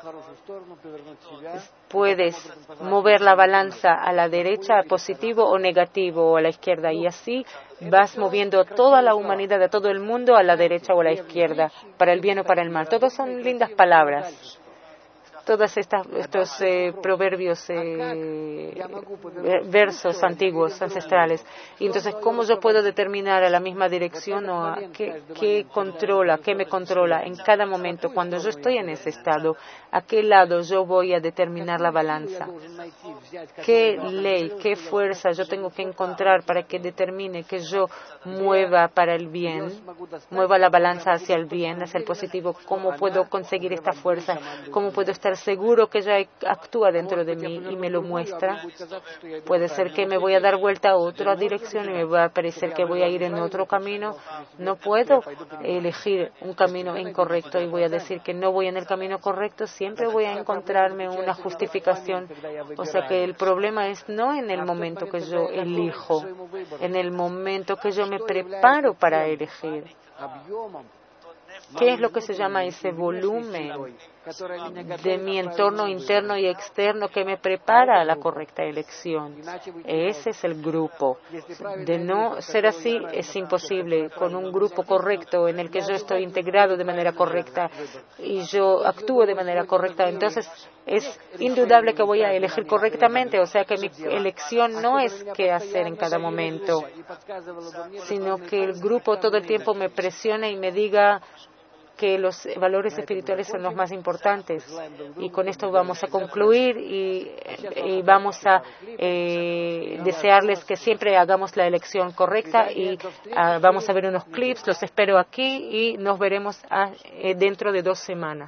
Puedes mover la balanza a la derecha, positivo o negativo, o a la izquierda, y así vas moviendo a toda la humanidad, a todo el mundo, a la derecha o a la izquierda, para el bien o para el mal. Todos son lindas palabras. Todos estos eh, proverbios, eh, versos antiguos, ancestrales. Y entonces, ¿cómo yo puedo determinar a la misma dirección o a qué, qué controla, qué me controla en cada momento? Cuando yo estoy en ese estado, ¿a qué lado yo voy a determinar la balanza? ¿Qué ley, qué fuerza yo tengo que encontrar para que determine que yo mueva para el bien, mueva la balanza hacia el bien, hacia el positivo? ¿Cómo puedo conseguir esta fuerza? ¿Cómo puedo estar seguro que ella actúa dentro de mí y me lo muestra? Puede ser que me voy a dar vuelta a otra dirección y me va a parecer que voy a ir en otro camino. No puedo elegir un camino incorrecto y voy a decir que no voy en el camino correcto. Siempre voy a encontrarme una justificación. O sea que el problema es no en el momento que yo elijo, en el momento que yo me preparo para elegir. ¿Qué es lo que se llama ese volumen de mi entorno interno y externo que me prepara a la correcta elección? Ese es el grupo. De no ser así, es imposible. Con un grupo correcto en el que yo estoy integrado de manera correcta y yo actúo de manera correcta, entonces es indudable que voy a elegir correctamente. O sea que mi elección no es qué hacer en cada momento, sino que el grupo todo el tiempo me presione y me diga que los valores espirituales son los más importantes. Y con esto vamos a concluir y, y vamos a eh, desearles que siempre hagamos la elección correcta y uh, vamos a ver unos clips, los espero aquí y nos veremos a, eh, dentro de dos semanas.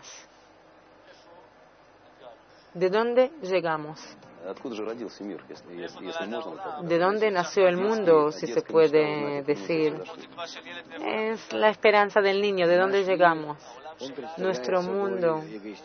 ¿De dónde llegamos? ¿De dónde nació el mundo, si se puede decir? Es la esperanza del niño. ¿De dónde llegamos? Nuestro mundo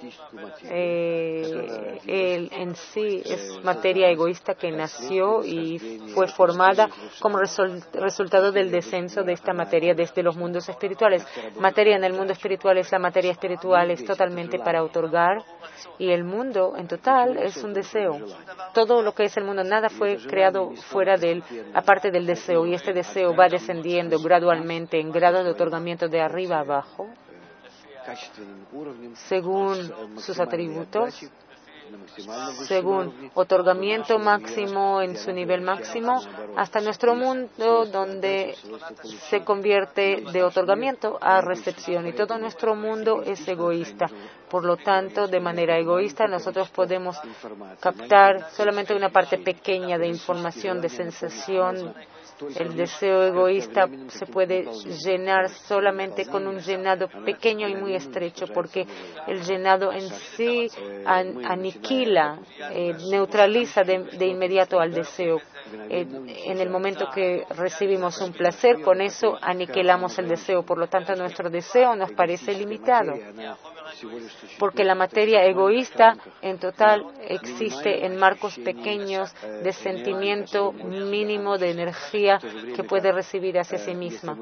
eh, él en sí es materia egoísta que nació y fue formada como resol- resultado del descenso de esta materia desde los mundos espirituales. Materia en el mundo espiritual es la materia espiritual, es totalmente para otorgar, y el mundo en total es un deseo. Todo lo que es el mundo, nada fue creado fuera de él, aparte del deseo, y este deseo va descendiendo gradualmente en grado de otorgamiento de arriba a abajo, según sus atributos, según otorgamiento máximo en su nivel máximo, hasta nuestro mundo donde se convierte de otorgamiento a recepción, y todo nuestro mundo es egoísta. Por lo tanto, de manera egoísta, nosotros podemos captar solamente una parte pequeña de información, de sensación. El deseo egoísta se puede llenar solamente con un llenado pequeño y muy estrecho, porque el llenado en sí an- aniquila, eh, neutraliza de, de inmediato al deseo. Eh, en el momento que recibimos un placer, con eso aniquilamos el deseo. Por lo tanto, nuestro deseo nos parece limitado, porque la materia egoísta en total existe en marcos pequeños de sentimiento mínimo de energía que puede recibir hacia sí misma,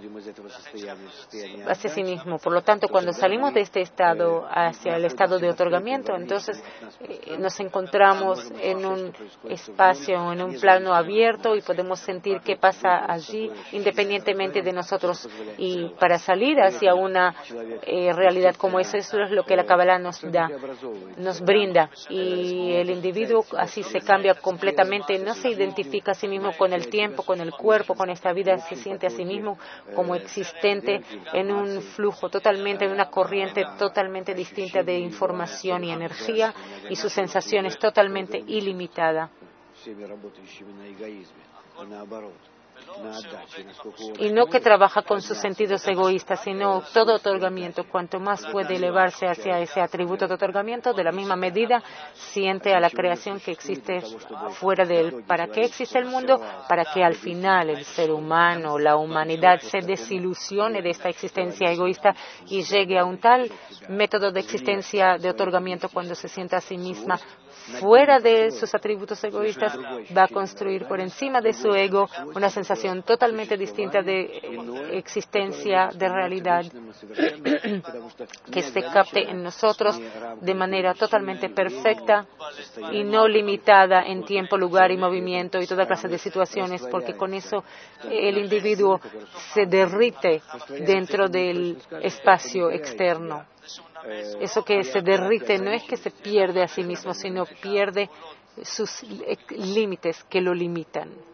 hacia sí mismo. Por lo tanto, cuando salimos de este estado hacia el estado de otorgamiento, entonces eh, nos encontramos en un espacio, en un plano abierto, y podemos sentir qué pasa allí independientemente de nosotros. Y para salir hacia una eh, realidad como esa, eso es lo que la Kabbalah nos da, nos brinda, y el individuo así se cambia completamente, no se identifica a sí mismo con el tiempo, con el cuerpo, con esta vida, se siente a sí mismo como existente en un flujo totalmente, en una corriente totalmente distinta de información y energía, y su sensación es totalmente ilimitada. Y no que trabaja con sus sentidos egoístas, sino todo otorgamiento. Cuanto más puede elevarse hacia ese atributo de otorgamiento, de la misma medida siente a la creación que existe fuera de él. ¿Para qué existe el mundo? Para que al final el ser humano, la humanidad, se desilusione de esta existencia egoísta y llegue a un tal método de existencia de otorgamiento. Cuando se sienta a sí misma fuera de sus atributos egoístas, va a construir por encima de su ego una sensación totalmente distinta de existencia, de realidad, que se capte en nosotros de manera totalmente perfecta y no limitada en tiempo, lugar y movimiento y toda clase de situaciones, porque con eso el individuo se derrite dentro del espacio externo. Eso que se derrite no es que se pierde a sí mismo, sino pierde sus límites que lo limitan.